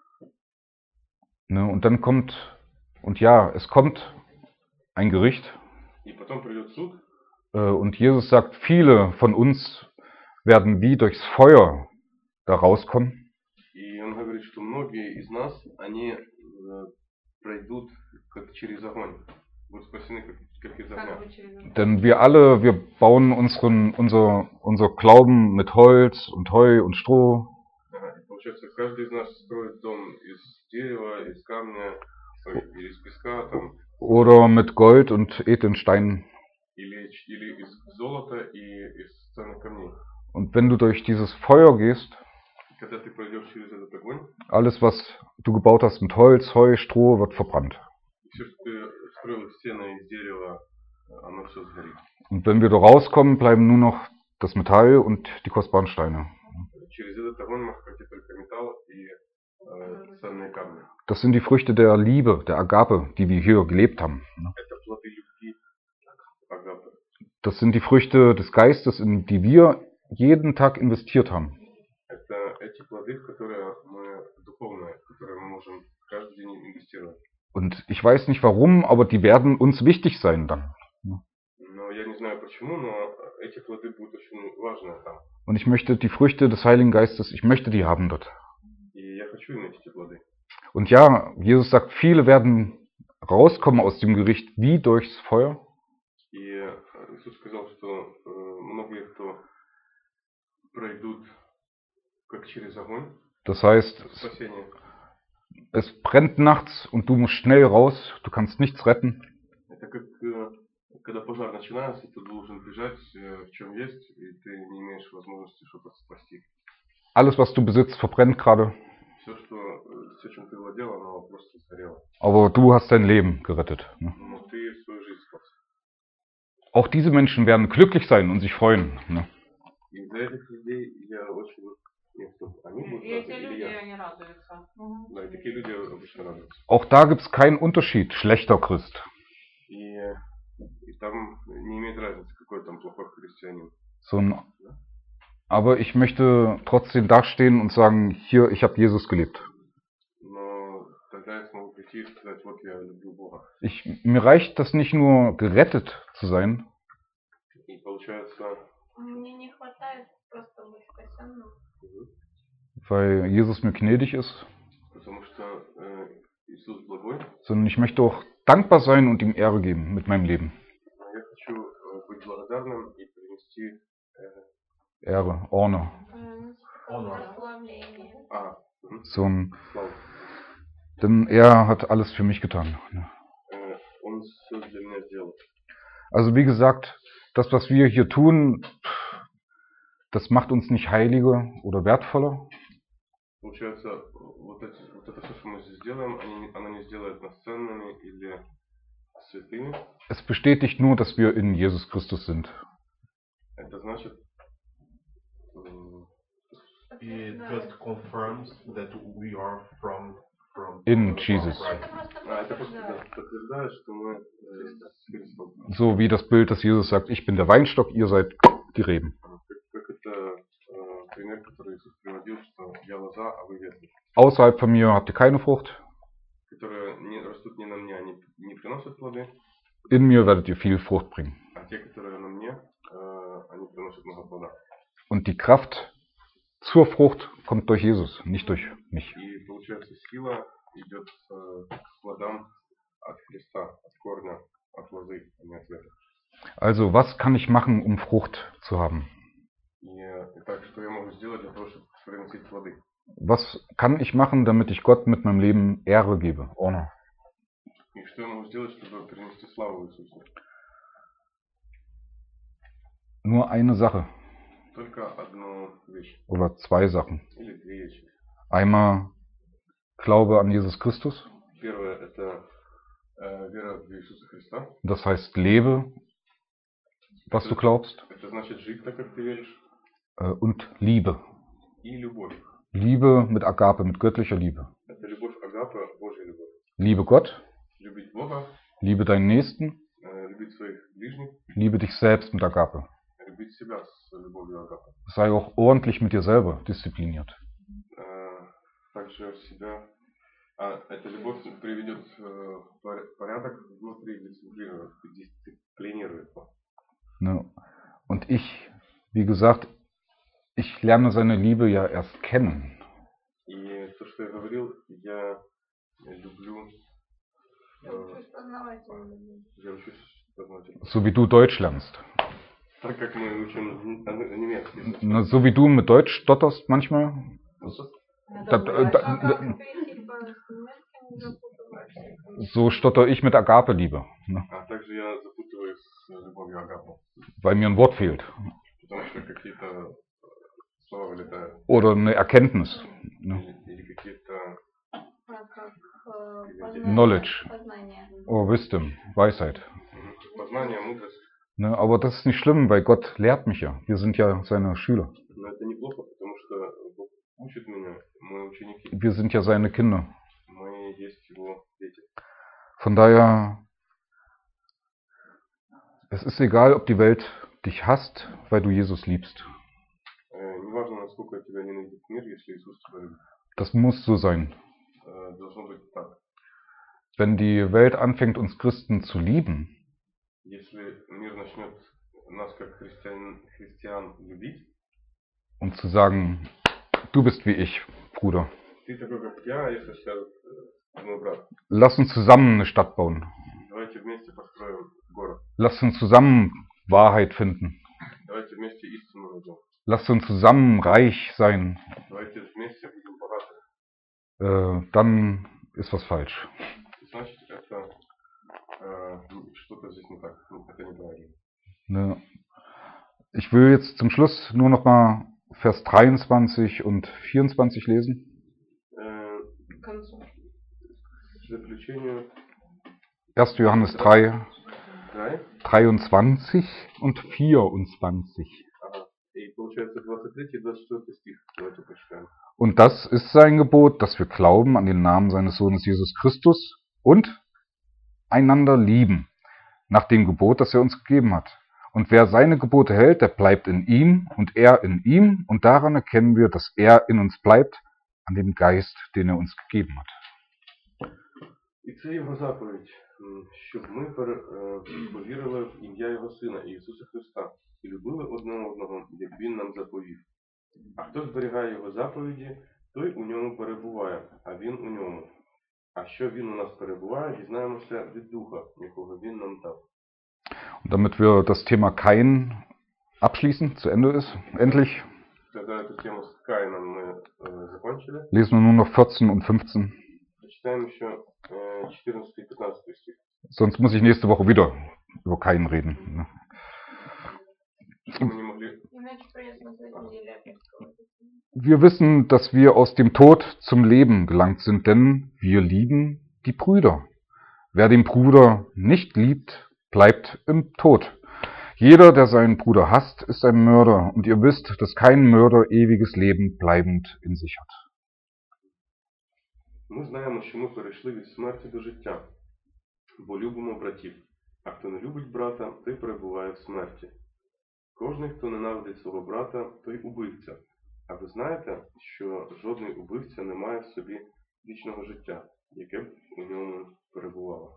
Ne? Und dann kommt, und ja, es kommt ein Gericht. И потом придет суд, Äh, und Jesus sagt, viele von uns werden wie durchs Feuer da rauskommen. и он говорит, что многие из нас, они э, пройдут как через огонь, будут спасены как, как из огня. Как бы через Denn wir alle, wir bauen unseren, unser, unser Glauben mit Holz und Heu und Stroh. Ага, и получается, каждый из нас строит дом из дерева, из камня, ой, или из песка, там, Oder mit Gold und edlen Steinen. или, ч- или из золота и из ценных камней. Und wenn du durch dieses Feuer gehst, И когда ты пройдешь через этот огонь, alles was du gebaut hast mit Holz, Heu, Stroh, wird verbrannt. все, что ты строил из стены, из дерева, оно все сгорит. Und wenn wir da rauskommen, bleiben nur noch das Metall und die kostbaren Steine. Через этот огонь может пройти только металл и э, ценные камни. Das sind die Früchte der Liebe, der Agape, die wir hier gelebt haben. Это плоды любви, агапы. Das sind die Früchte des Geistes, in die wir jeden Tag investiert haben. Это эти плоды, в которые мы духовные, в которые мы можем каждый день инвестировать. Und ich weiß nicht warum, aber die werden uns wichtig sein dann. Но я не знаю почему, но эти плоды будут очень важны там. Und ich möchte die Früchte des Heiligen Geistes, ich möchte die haben dort. И я хочу иметь эти плоды. Und ja, Jesus sagt, viele werden rauskommen aus dem Gericht wie durchs Feuer. И э, Иисус сказал, что э, многие, кто пройдут как через огонь, Das heißt, в спасение, es brennt nachts und du musst schnell raus, du kannst nichts retten. это как э, когда пожар начинается, ты должен бежать э, в чем есть, и ты не имеешь возможности что-то спасти. Alles, was du besitzt, verbrennt gerade. Все, что, э, все, чем ты владел, оно просто сгорело. Aber du hast dein Leben gerettet. Ne? Но ты свою жизнь спас. Auch diese Menschen werden glücklich sein und sich freuen. Ne? И за этих людей я очень... Нет, стоп, они будут И эти рады, или люди, я? они радуются. Да, и такие люди обычно радуются. Auch da gibt es keinen Unterschied, schlechter Christ. И, и там не имеет разницы, какой там плохой христианин. So ein, aber ich möchte trotzdem dastehen und sagen, hier, ich habe Jesus geliebt. Но тогда я смогу прийти и сказать, вот я люблю Бога. Ich, mir reicht das nicht nur, gerettet zu sein, И получается, Мне не хватает просто быть спасенным, weil Jesus mir gnädig ist, потому что э, Иисус благой, sondern ich möchte auch dankbar sein und ihm Ehre geben mit meinem Leben. а я хочу э, быть благодарным и принести... э, Ehre, Honor. м, Honor. прославление. а, мгм, So ein, славу. denn er hat alles für mich getan. Ne? Э, Он все для меня сделал. Also wie gesagt, das, was wir hier tun, das macht uns nicht heiliger oder wertvoller. Получается, вот, эти, вот это все, что мы здесь делаем, они, оно не сделает нас ценными или святыми. Es bestätigt nur, dass wir in Jesus Christus sind. Это значит, м, It just confirms that we are from from In from Jesus. Christ. Это просто а, это просто подтверждает. подтверждает, что мы э, с Христом. So wie das Bild, das Jesus sagt, ich bin der Weinstock, ihr seid die Reben. Как, как это э, пример, который Иисус приводил, что я лоза, а вы ветви, Außerhalb von mir habt ihr keine Frucht, которые не, растут не на мне, они не приносят плоды, in mir werdet ihr viel Frucht bringen. а те, которые на мне, э, они приносят много плода. Und die Kraft zur Frucht kommt durch Jesus, nicht durch mich. И получается, сила идет э, к плодам от Христа, от корня, от лозы, а не от веток. Also, was kann ich machen, um Frucht zu haben? И, э, итак, что я могу сделать для того, чтобы приносить плоды? Was kann ich machen, damit ich Gott mit meinem Leben Ehre gebe? Honor. И что я могу сделать, чтобы принести славу Иисусу? Nur eine Sache Только одну вещь. oder zwei Sachen. Или две вещи. Einmal Glaube an Jesus Christus, Первое – это э, вера в Иисуса Христа. das heißt lebe, was du glaubst, Это значит жить так, как ты веришь. äh, und Liebe. И любовь. Liebe mit Agape, mit göttlicher Liebe. Это любовь Агапа, Божья любовь. Liebe Gott, Любить Бога, liebe deinen Nächsten, э, любить своих ближних, liebe dich selbst mit Agape. любить себя с любовью Агапа. Sei auch ordentlich mit dir selber diszipliniert. Э, также себя... А эта любовь приведет э, в пор- порядок внутри, дисциплинирует, дисциплинирует. Ne? Und ich, wie gesagt, ich lerne seine Liebe ja erst kennen. И то, что я говорил, я люблю... Я э, учусь познавать его любовь. я учусь познать это. So wie du Deutsch lernst. Так как мы учим н- немецкий. Ne? So wie du mit Deutsch stotterst manchmal. Надо Da, было- da, А da, как перейти по немецким запутываешься? so stotter ich mit Agape Liebe. Ne? А также я запутываюсь с любовью Агапу, Weil mir ein Wort fehlt. потому что какие-то э, слова вылетают, Oder eine Erkenntnis. Ne? или, или какие-то... А как э, Knowledge. познание. Oh, Wisdom, Weisheit. мгм, познание, мудрость. Ne? Aber das ist nicht schlimm, weil Gott lehrt mich ja. Wir sind ja seine Schüler. Но это неплохо, потому что Бог учит меня, мы ученики, Wir sind ja seine Kinder. мы есть Его дети. Von daher, es ist egal, ob die Welt dich hasst, weil du Jesus liebst. Э, неважно, насколько тебя ненавидит мир, если Иисус тебя любит. Das muss so sein. Э, должно быть так. Wenn die Welt anfängt, uns Christen zu lieben, Если мир начнет нас как христиан, христиан любить, und zu sagen, du bist wie ich, Bruder, ты такой, как я, если скажет э, мой брат, Lass uns zusammen eine Stadt bauen. давайте вместе построим город, Lass uns zusammen Wahrheit finden. давайте вместе истину найдем, Lass uns zusammen reich sein. давайте вместе будем богаты. Äh, dann ist was falsch. Значит, это э, что-то здесь не так, ну, это неправильно. Ne? Ich will jetzt zum Schluss nur noch mal Vers dreiundzwanzig und vierundzwanzig lesen. Э, К концу. к заключению erster Johannes drei, Drei. dreiundzwanzig und vierundzwanzig. Ага. И получается двадцать третий и двадцать четвёртый стих. Давайте прочитаем. Und das ist sein Gebot, dass wir glauben an den Namen seines Sohnes Jesus Christus und einander lieben, nach dem Gebot, das er uns gegeben hat. Und wer seine Gebote hält, der bleibt in ihm und er in ihm. Und daran erkennen wir, dass er in uns bleibt, an dem Geist, den er uns gegeben hat. І це його заповідь, м, щоб ми пере- е, повірили в ім'я Його Сина Ісуса Христа і любили одне одного, як Він нам заповів. А хто зберігає Його заповіді, той у ньому перебуває, а Він у ньому. А що Він у нас перебуває, дізнаємося від Духа, якого Він нам дав. Und damit wir das Thema Kain abschließen, zu Ende ist, endlich, Когда эту тему с Каином мы э, закончили, lesen wir nur noch vierzehn und fünfzehn. прочитаем еще э, четырнадцатый и пятнадцатый стих. Sonst muss ich nächste Woche wieder über Kain reden. ne? Чтобы мы не могли... Иначе придется на следующей неделе опять говорить. Wir wissen, dass wir aus dem Tod zum Leben gelangt sind, denn wir lieben die Brüder. Wer den Bruder nicht liebt, bleibt im Tod. Jeder, der seinen Bruder hasst, ist ein Mörder, und ihr wisst, dass kein Mörder ewiges Leben bleibend in sich hat. Ми знаємо, що ми перейшли від смерті до життя, бо любимо братів. А хто не любить брата, той перебуває в смерті. Кожний, хто ненавидить свого брата, той убивця. А ви знаєте, що жодний убивця не має в собі вічного життя, яке б у ньому перебувало.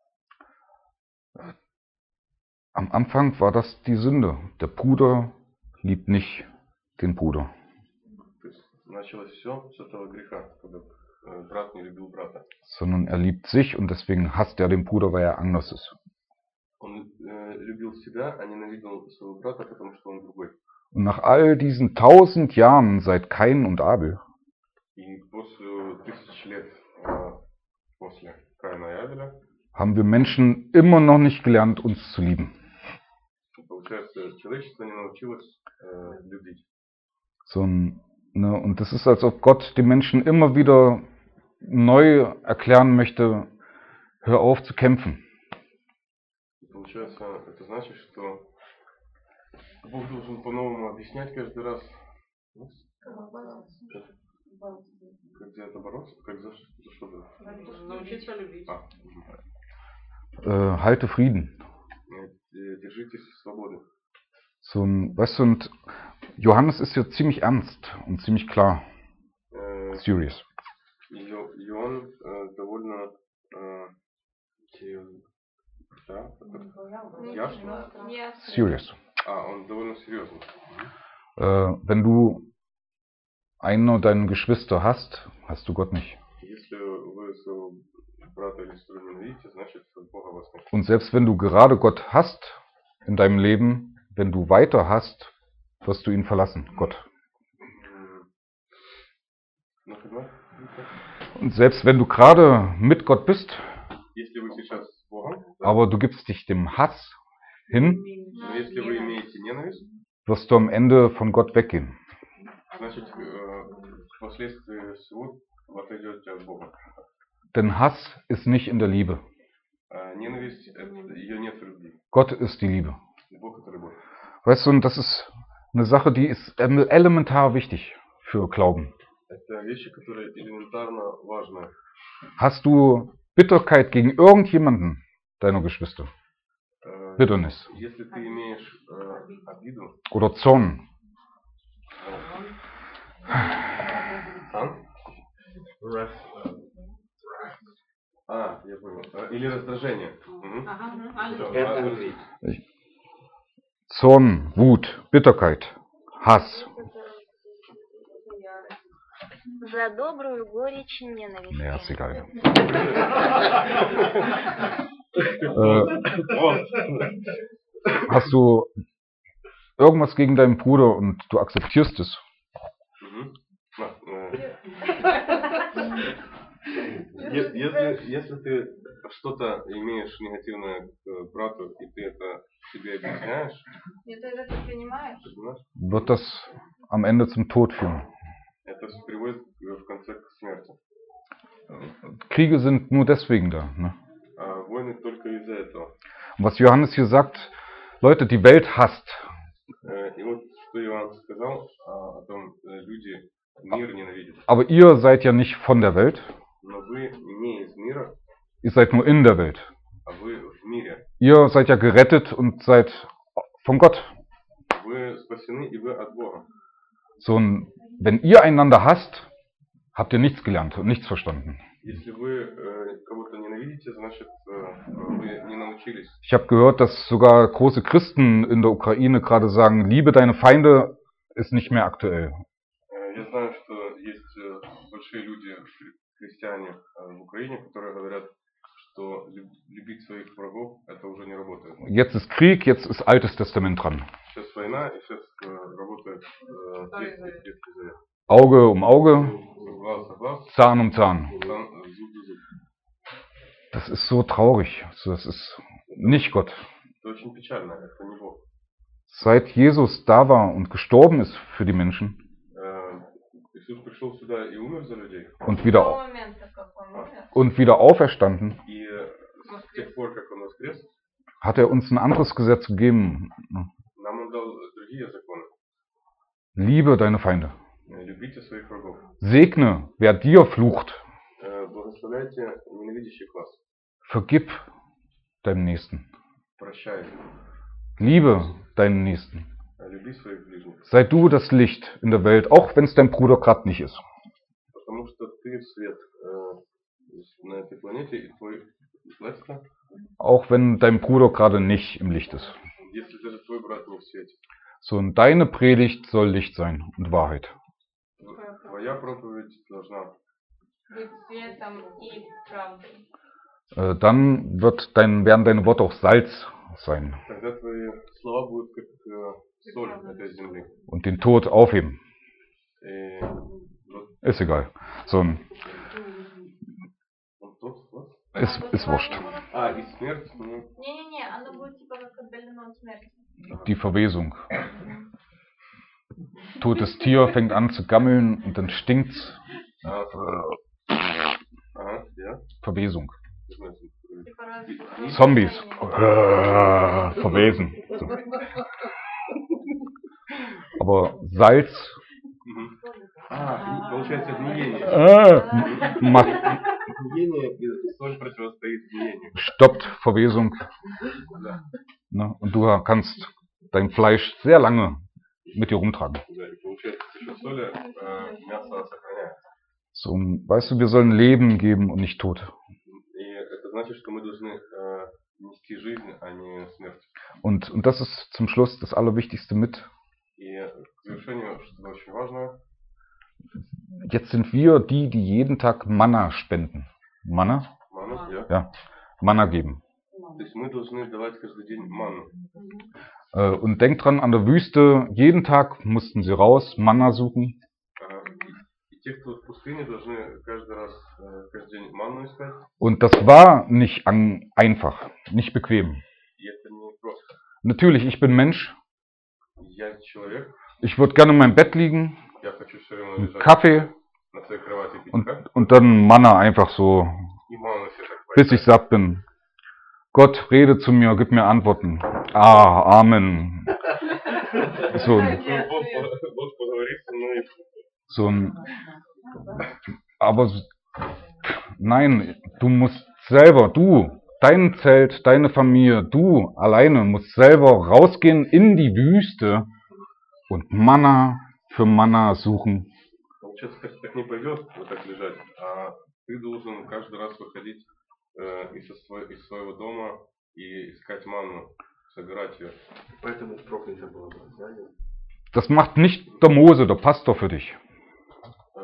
Am Anfang war das die Sünde. Der Bruder liebt nicht den Bruder. То есть началось все с этого греха, когда э, брат не любил брата. Sondern er liebt sich und deswegen hasst er den Bruder, weil er anders ist. Он э, любил себя, а ненавидел своего брата, потому что он другой. Und nach all diesen tausend Jahren seit Kain und Abel И после тысяч лет э, после Каина и Авеля, haben wir Menschen immer noch nicht gelernt, uns zu lieben. получается, человечество не научилось э, любить. So ein, ne, und das ist, als ob Gott den Menschen immer wieder neu erklären möchte, hör auf zu kämpfen. И получается, это значит, что Бог должен по-новому объяснять каждый раз, ну, как, как за это бороться, как за, ш- за что бороться. Научиться любить. А, мгм. Äh, halte Frieden. Э, Держитесь свободы. So ein, weißt du, und Johannes ist hier ziemlich ernst und ziemlich klar, Э, serious. И Ио- и он э, довольно э, серьезный. Да? Ясно? Ясно. Serious. А, он довольно серьезный. Äh, wenn du einer deiner Geschwister hast, hast du Gott nicht. Если вы своего брата или сестру ненавидите, значит Бога вас нет. Und selbst wenn du gerade Gott hast in deinem Leben, wenn du weiter hast, wirst du ihn verlassen, Gott. М, ну, когда? Und selbst wenn du gerade mit Gott bist, Если вы сейчас с Богом, да, aber du gibst dich dem Hass hin, но если вы имеете ненависть, wirst du am Ende von Gott weggehen. значит э, впоследствии всего вы отойдете от Бога. Denn Hass ist nicht in der Liebe. А ненависть, это, ее нет в любви. Gott ist die Liebe. Бог это любовь. Weißt du, und das ist eine Sache, die ist elementar wichtig für Glauben. Это вещи, которые элементарно важны. Hast du Bitterkeit gegen irgendjemanden deiner Geschwister? Э, Bitterness Если ты имеешь э, обиду, oder Zorn? а? Rest, uh, А, я понял. Э, Или раздражение. Мгм. Ага. Всё, Это а, Zorn, Wut, Bitterkeit, Hass. за добрую горечь ненависти. Ja, ist egal. äh, hast du irgendwas gegen deinen Bruder und du akzeptierst es? Мгм. На, э, е- Если, если ты что-то имеешь негативное к э, брату, и ты это себе объясняешь, И ты это принимаешь? ты понимаешь, Wird das am Ende zum Tod führen? это всё приводит э, в конце к смерти. Kriege sind nur deswegen da. Ne? А войны только из-за этого. Und was Johannes hier sagt, Leute, die Welt hasst. Э, И вот что Иоанн сказал а, о том, э, люди мир ненавидят. Aber ihr seid ja nicht von der Welt, Но вы не из мира, ihr seid nur in der Welt. а вы в мире. Ihr seid ja gerettet und seid von Gott. Вы спасены, и вы от Бога. So, und wenn ihr einander hasst, habt ihr nichts gelernt und nichts verstanden. Если вы э, кого-то ненавидите, значит, э, вы не научились. Ich habe gehört, dass sogar große Christen in der Ukraine gerade sagen, liebe deine Feinde ist nicht mehr aktuell. Э, Я знаю, что есть э, большие люди, хри- христиане э, в Украине, которые говорят, что лю- любить своих врагов это уже не работает. Jetzt ist Krieg, jetzt ist Altes Testament dran. Сейчас война, и сейчас э, работает э, Ветхий Ветхий Завет. Auge um Auge, Глаз за глаз, Zahn um Zahn. зан- э, зуб за зуб. Das ist so traurig. Das ist nicht Gott. Это очень печально, это не Бог. Seit Jesus da war und gestorben ist für die Menschen Э, Иисус пришел сюда и умер за людей, und С wieder, того момента, как он умер, und wieder auferstanden, и э, с тех пор, как Он воскрес, hat er uns ein anderes Gesetz gegeben. нам Он дал другие законы. Liebe deine Feinde. Э, Любите своих врагов. Segne, wer dir flucht. Э, Благословляйте ненавидящих вас. Vergib deinem Nächsten. Прощай. Liebe deinen Nächsten. Э, Люби своих ближних. Sei du das Licht in der Welt, auch wenn es dein Bruder gerade nicht ist. Потому что ты свет э, на этой планете, и твой Letzter, Auch wenn dein Bruder gerade nicht im Licht ist. если даже твой брат не в свете. So, und deine Predigt soll Licht sein und Wahrheit. Твоя проповедь должна. быть светом и правдой. Äh, dann wird dein, werden deine Worte auch Salz sein Тогда твои слова будут как э, соль этой земли. und den Tod aufheben. И вот Ist egal. So, он тот, вот. ist, ist wurscht. А, и смерть, ну, Не-не-не, оно будет типа как отдалено от смерти. Die Verwesung. Totes Tier fängt an zu gammeln und dann stinkt's. а, ага, ja, Verwesung. das meinst du. Типа раз... Zombies. Äh, verwesen. So. Aber Salz Мгм. А, и получается гниение. äh, macht, Гниение, и соль противостоит гниению. stoppt Verwesung. Да, Ne? Und du kannst dein Fleisch sehr lange mit dir rumtragen. да, и получается, за счет соли э, мясо сохраняется. So, weißt du, wir sollen Leben geben und nicht Tod. И это значит, что мы должны э, нести жизнь, а не смерть. Und, und das ist zum Schluss das Allerwichtigste mit. И к завершению, что очень важно, Jetzt sind wir die, die jeden Tag Manna spenden. Manna? ману, я. Ja, Manna geben. То есть мы должны давать каждый день ману. Äh, und denkt dran, an der Wüste, jeden Tag mussten sie raus, Manna suchen. А, И, и те, кто в пустыне, должны каждый раз, э, каждый день ману искать. Und das war nicht an, einfach, nicht bequem. И это не просто. Natürlich, ich bin Mensch. Я человек, Ich würde gerne in meinem Bett liegen, я хочу все время einen лежать Kaffee на своей кровати пить und, кофе, und dann Manna einfach so, и ману себе так bis ich satt bin. Gott, rede zu mir, gib mir Antworten. Ah, Amen. So, ein- Вот, вот, вот поговорит со мной. so ein, aber s- nein, du musst selber, du, dein Zelt, deine Familie, du alleine musst selber rausgehen in die Wüste und Manna für Manna suchen. Получается, так, так не пойдет вот так лежать, а ты должен каждый раз выходить э, из, сво- из своего дома и искать ману, собирать ее. Поэтому проклято было бы знание. Das macht nicht der Mose, der Pastor für dich. Э,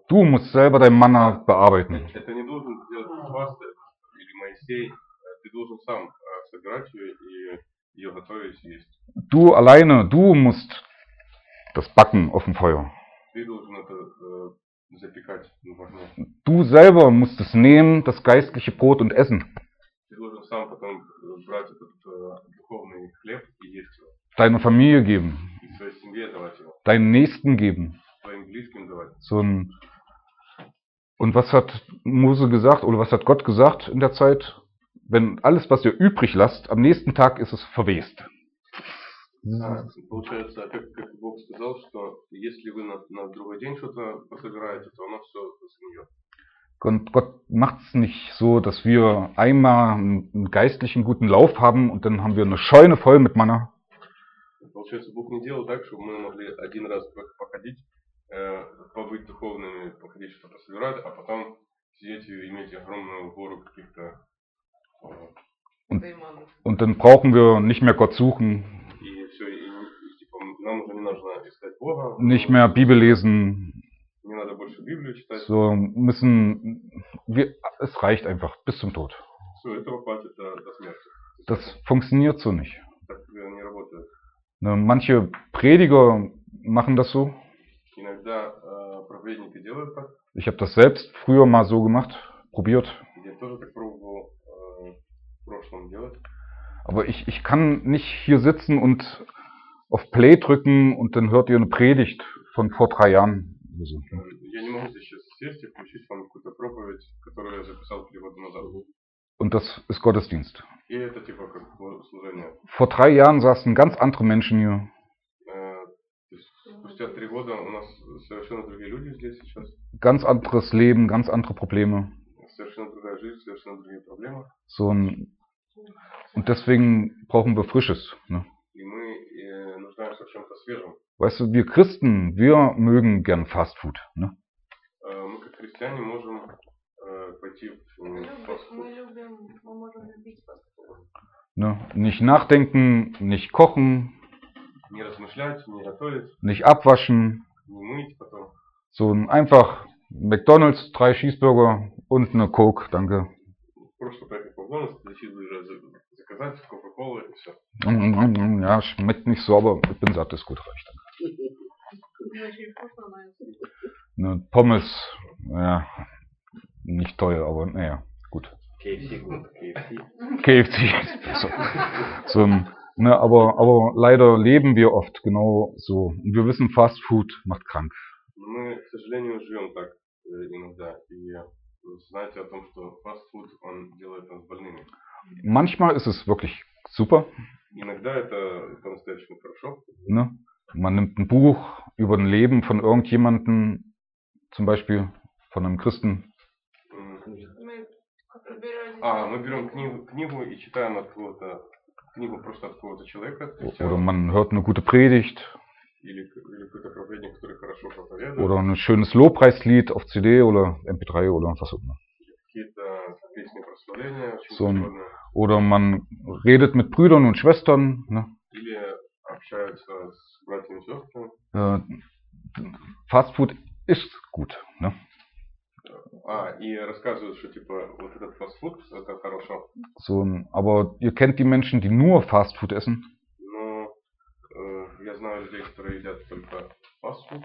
Du musst selber dein Manna bearbeiten. Это не должен делать пастор или Моисей. Ты должен сам э, собирать ее и ее готовить и есть. Du alleine, du musst das backen auf dem Feuer. Ты должен это э, запекать в огне. Du selber musst es nehmen, das geistliche Brot und essen. Ты должен сам потом брать этот э, духовный хлеб и есть его. Deiner Familie geben. И своей семье давать его. Deinen Nächsten geben. Своим близким давать. So ein Und was hat Mose gesagt, oder was hat Gott gesagt in der Zeit? Wenn alles, was ihr übrig lasst, am nächsten Tag ist es verwest. А, получается, как, как Бог сказал, что если вы на, на другой день что-то пособираете, то оно все сгниет. Und Gott macht es nicht so, dass wir einmal einen geistlichen guten Lauf haben und dann haben wir eine Scheune voll mit Manna. Получается, Бог не делал так, чтобы мы могли один раз походить, э, побыть духовными, походить что-то пособирать, а потом сидеть и иметь огромную гору каких-то... Э, und, und dann brauchen wir nicht mehr Gott suchen, и все, и, и, типа, нам уже не нужно искать Бога, nicht mehr Bibel lesen. Не надо больше Библию читать. So müssen wir, es reicht einfach bis zum Tod. Все, этого хватит до, до смерти. Das funktioniert so nicht. Так не работает. Ne, manche Prediger machen das so. Иногда äh, проповедники делают так. Ich habe das selbst früher mal so gemacht, probiert. Я тоже так пробовал äh, в прошлом делать. Aber ich, ich kann nicht hier sitzen und auf Play drücken und dann hört ihr eine Predigt von vor drei Jahren. Я не могу сейчас сесть и включить вам какую-то проповедь, которую я записал три года назад. Und das ist Gottesdienst. И это типа как служение. Vor drei Jahren saßen ganz andere Menschen hier. Äh, спустя три года у нас совершенно другие люди здесь сейчас. Ganz anderes Leben, ganz andere Probleme. Совершенно другая жизнь, совершенно другие проблемы. So ein, und deswegen brauchen wir Frisches. Ne? И мы äh, нуждаемся в чем-то свежем. Weißt du, wir Christen, wir mögen gern Fast Food. Ne? Äh, мы как христиане можем äh, пойти в фастфуд. Мы любим, мы можем любить фастфуд. Ne? Nicht nachdenken, nicht kochen, Не размышлять, не готовить, nicht abwaschen. не мыть потом. So ein einfach McDonald's, drei Cheeseburger und eine Coke, danke. Просто поехать в Макдональдс, для чизбургера заказать, Кока-Колу и все. Ja, schmeckt nicht so, aber ich bin satt, ist gut, reicht. Очень вкусно, но Ne, Pommes, ja, nicht teuer, aber naja, gut. K F C gut, K F C. K F C ist besser. So, ne, aber, aber leider leben wir oft genau so. Und wir wissen, Fast Food macht krank. Мы, к сожалению, живем так э, иногда. И знаете о том, что фастфуд, он делает нас больными. Manchmal ist es wirklich super. Иногда это по-настоящему хорошо. Ne? Man nimmt ein Buch über ein Leben von irgendjemandem, zum Beispiel von einem Christen. мы как берем... А, мы берем книгу, книгу и читаем от кого-то, книгу просто от какого-то человека. Oder man hört eine gute Predigt. Или, или какой-то проповедник, который хорошо проповедует. Oder ein schönes Lobpreislied auf C D oder M P drei oder was auch immer. Какие-то песни прославления, очень So ein, прикольные. oder man redet mit Brüdern und Schwestern. Ne? Или общаются с братьями и сестрами. Äh, Fast Food ist gut. Ne? А, и рассказывают, что типа вот этот фастфуд, это хорошо. So ein, aber ihr kennt die Menschen, die nur Fast Food essen. Но э, я знаю людей, которые едят только фастфуд.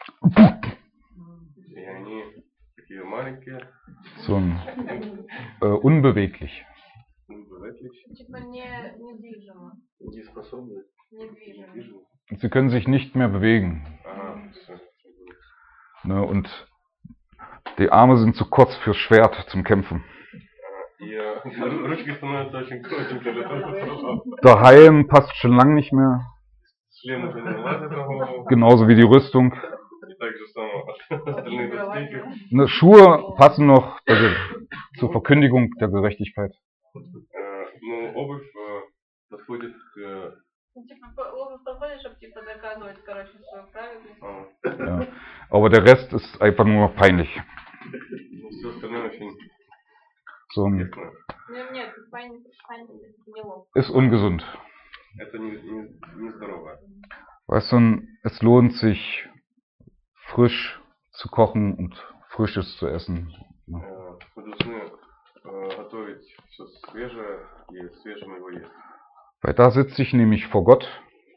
И они такие маленькие, So ein, äh, unbeweglich. unbeweglich, Типа не, недвижимо. Дееспособны. Недвижимо. недвижимые. Sie können sich nicht mehr bewegen. Ага, все. Ne? Und die Arme sind zu kurz fürs Schwert zum Kämpfen. И э, ру- ручки становятся очень коротенькие для того, чтобы Der Helm passt schon lange nicht mehr. шлем уже не влазит на голову. Genauso wie die Rüstung. И так же само остальные доспехи. Ne, Schuhe passen noch also, zur Verkündigung der Gerechtigkeit. Э, Ну, обувь э, подходит к... Ну, типа, по- обувь подходит, чтобы типа доказывать, короче, свою праведность. а, Ja. Aber der Rest ist einfach nur peinlich. ну, все остальное очень So, ein- интересно. Нет, нет, пань, пань, неловко. ist ungesund. Это не, не, не здорово. Weißt du, es lohnt sich, frisch zu kochen und Frisches zu essen. Ja. Э, Мы должны э, готовить все свежее и свежим его есть. Weil da sitze ich nämlich vor Gott.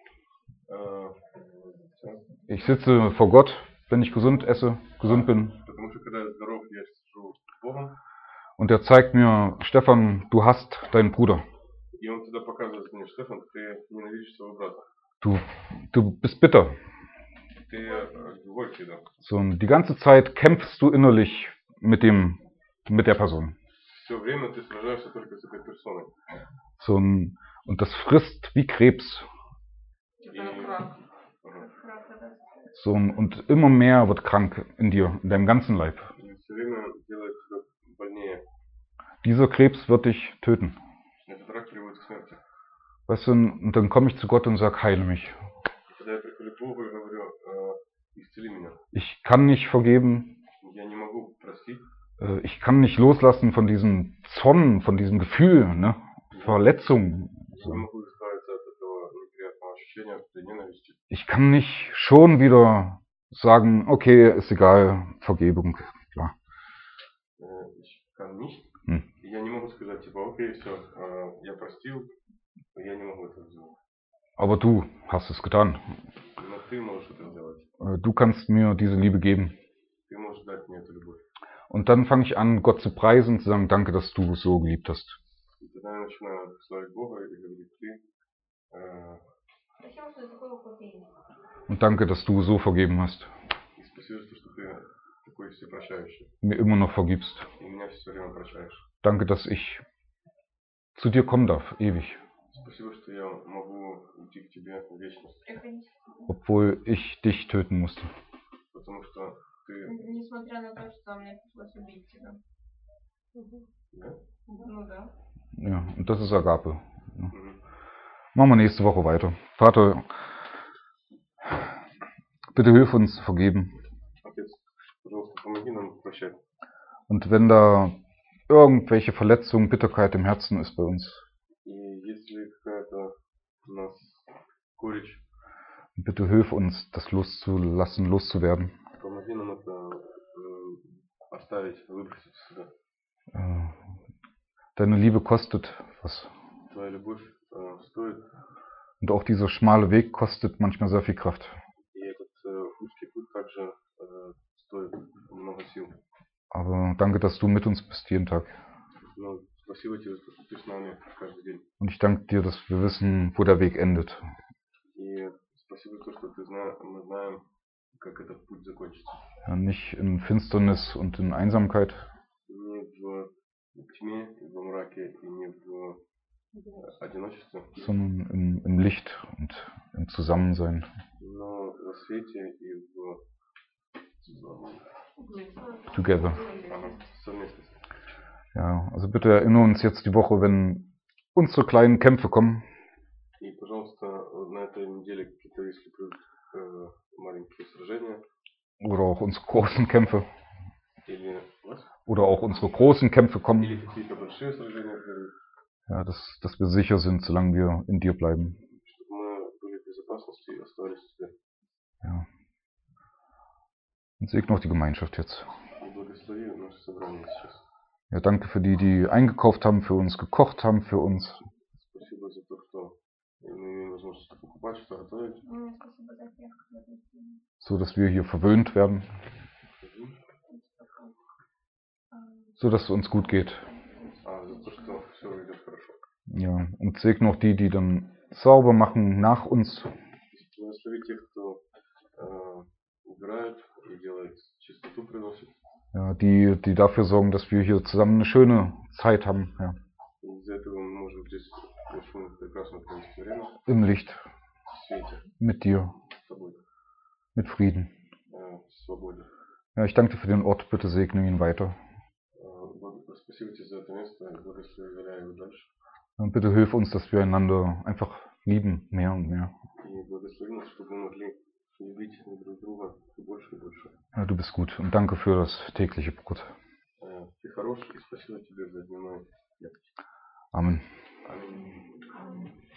Э, Ich sitze vor Gott, wenn ich gesund esse, gesund bin. Потому что когда я здоров, я сижу с Богом, Und er zeigt mir, Stefan, du hast deinen Bruder. и он тогда показывает мне: Штефан, ты ненавидишь своего брата. Du, du bist bitter. Ты э, горький, да. So, und die ganze Zeit kämpfst du innerlich mit dem, mit der Person. Все время ты сражаешься только с этой персоной. So, und das frisst wie Krebs. И, Как ага. So, und immer mehr wird krank in dir, in deinem ganzen Leib. И все время делает тебя больнее. Dieser Krebs wird dich töten. Этот рак приводит к смерти. Weißt du, und dann komme ich zu Gott und sage, heile mich. И когда я прихожу к Богу и говорю: э, исцели меня. Ich kann nicht vergeben. Я не могу простить. äh, Ich kann nicht loslassen von diesem Zorn, von diesem Gefühl, ne? Verletzung. Я не So. могу избавиться от этого неприятного ощущения, от этой ненависти. Ich kann nicht schon wieder sagen, okay, ist egal, Vergebung, klar. Э, Ich kann nicht. Hm. И я не могу сказать, типа, окей, все, я простил. Я не могу это сделать. Aber du hast es getan. Но ты можешь это сделать. Äh, Du kannst mir diese Liebe geben. Ты можешь дать мне эту любовь. Und dann fange ich an, Gott zu preisen, zu sagen, danke, dass du so geliebt hast. И тогда я начинаю славить Бога и говорить: ты, э, Спасибо, что такое кофеин. Und danke, dass du so vergeben hast. и спасибо, что что ты такой всепрощающий. Mir immer noch vergibst. И меня все время прощаешь. Danke, dass ich zu dir kommen darf, ewig. Спасибо, что я могу идти к тебе в вечность. Obwohl ich dich töten musste. Потому что ты... Несмотря на то, что мне пришлось убить тебя. Да? Ну да. Ja, und das ist Agape. Ja. Мгм. Machen wir nächste Woche weiter. Vater, bitte hilf uns zu vergeben. Отец, пожалуйста, помоги нам прощать. Und wenn da irgendwelche Verletzungen, Bitterkeit im Herzen ist bei uns, И если какая-то у нас горечь, bitte hilf uns, das loszulassen, loszuwerden. помоги нам это э, оставить, выбросить из себя. Äh, Deine Liebe kostet was. Твоя любовь э, стоит, Und auch dieser schmale Weg kostet manchmal sehr viel Kraft. и этот э, узкий путь также э, стоит много сил. Aber danke, dass du mit uns bist jeden Tag. Но спасибо тебе, что ты с нами каждый день. Und ich danke dir, dass wir wissen, wo der Weg endet. И спасибо за то, что ты зна... мы знаем, как этот путь закончится. Ja, nicht in Finsternis und in Einsamkeit, Не в тьме, и во мраке, и не в э, одиночестве, sondern im, im Licht und im Zusammensein. но во свете и в Together. ага, совместности. Ja, also bitte erinnere uns jetzt die Woche, wenn unsere kleinen Kämpfe kommen, И, пожалуйста, на этой неделе какие-то, если придут э, маленькие сражения, oder auch unsere großen Kämpfe, или, was? oder auch unsere großen Kämpfe kommen, Или какие-то большие сражения придут, ja, dass, dass wir sicher sind, solange wir in dir bleiben. чтобы мы были в безопасности и оставались в тебе. Ja. Und segne auch die Gemeinschaft jetzt. И благослови наше собрание сейчас. Ja, danke für die, die eingekauft haben, für uns gekocht haben, für uns. Спасибо за то, что мы имеем возможность что-то покупать, что готовить. Ну, спасибо за тех, кто это сделал. So dass wir hier verwöhnt werden, Мгм. so dass es uns gut geht. А за то, что все идет хорошо. Ja, und segne auch die, die dann sauber machen nach uns. Благослови тех, кто э, убирает и делает чистоту, приносит. Ja, die, die dafür sorgen, dass wir hier zusammen eine schöne Zeit haben. Ja, И из-за этого мы можем здесь очень прекрасно провести время im Licht, в свете, mit dir, с тобой, mit Frieden. э, в свободе. Ja, ich danke dir für den Ort. Bitte segne ihn weiter. Э, благ- Спасибо тебе за это место и благословляю его дальше. Und bitte hilf uns, dass wir einander einfach lieben, mehr und mehr. И благослови нас, чтобы мы могли любить друг друга все больше и больше. Ja, du bist gut und danke für das tägliche Brot. Э, Ты хорош, и спасибо тебе за дневной хлеб. Amen. Аминь.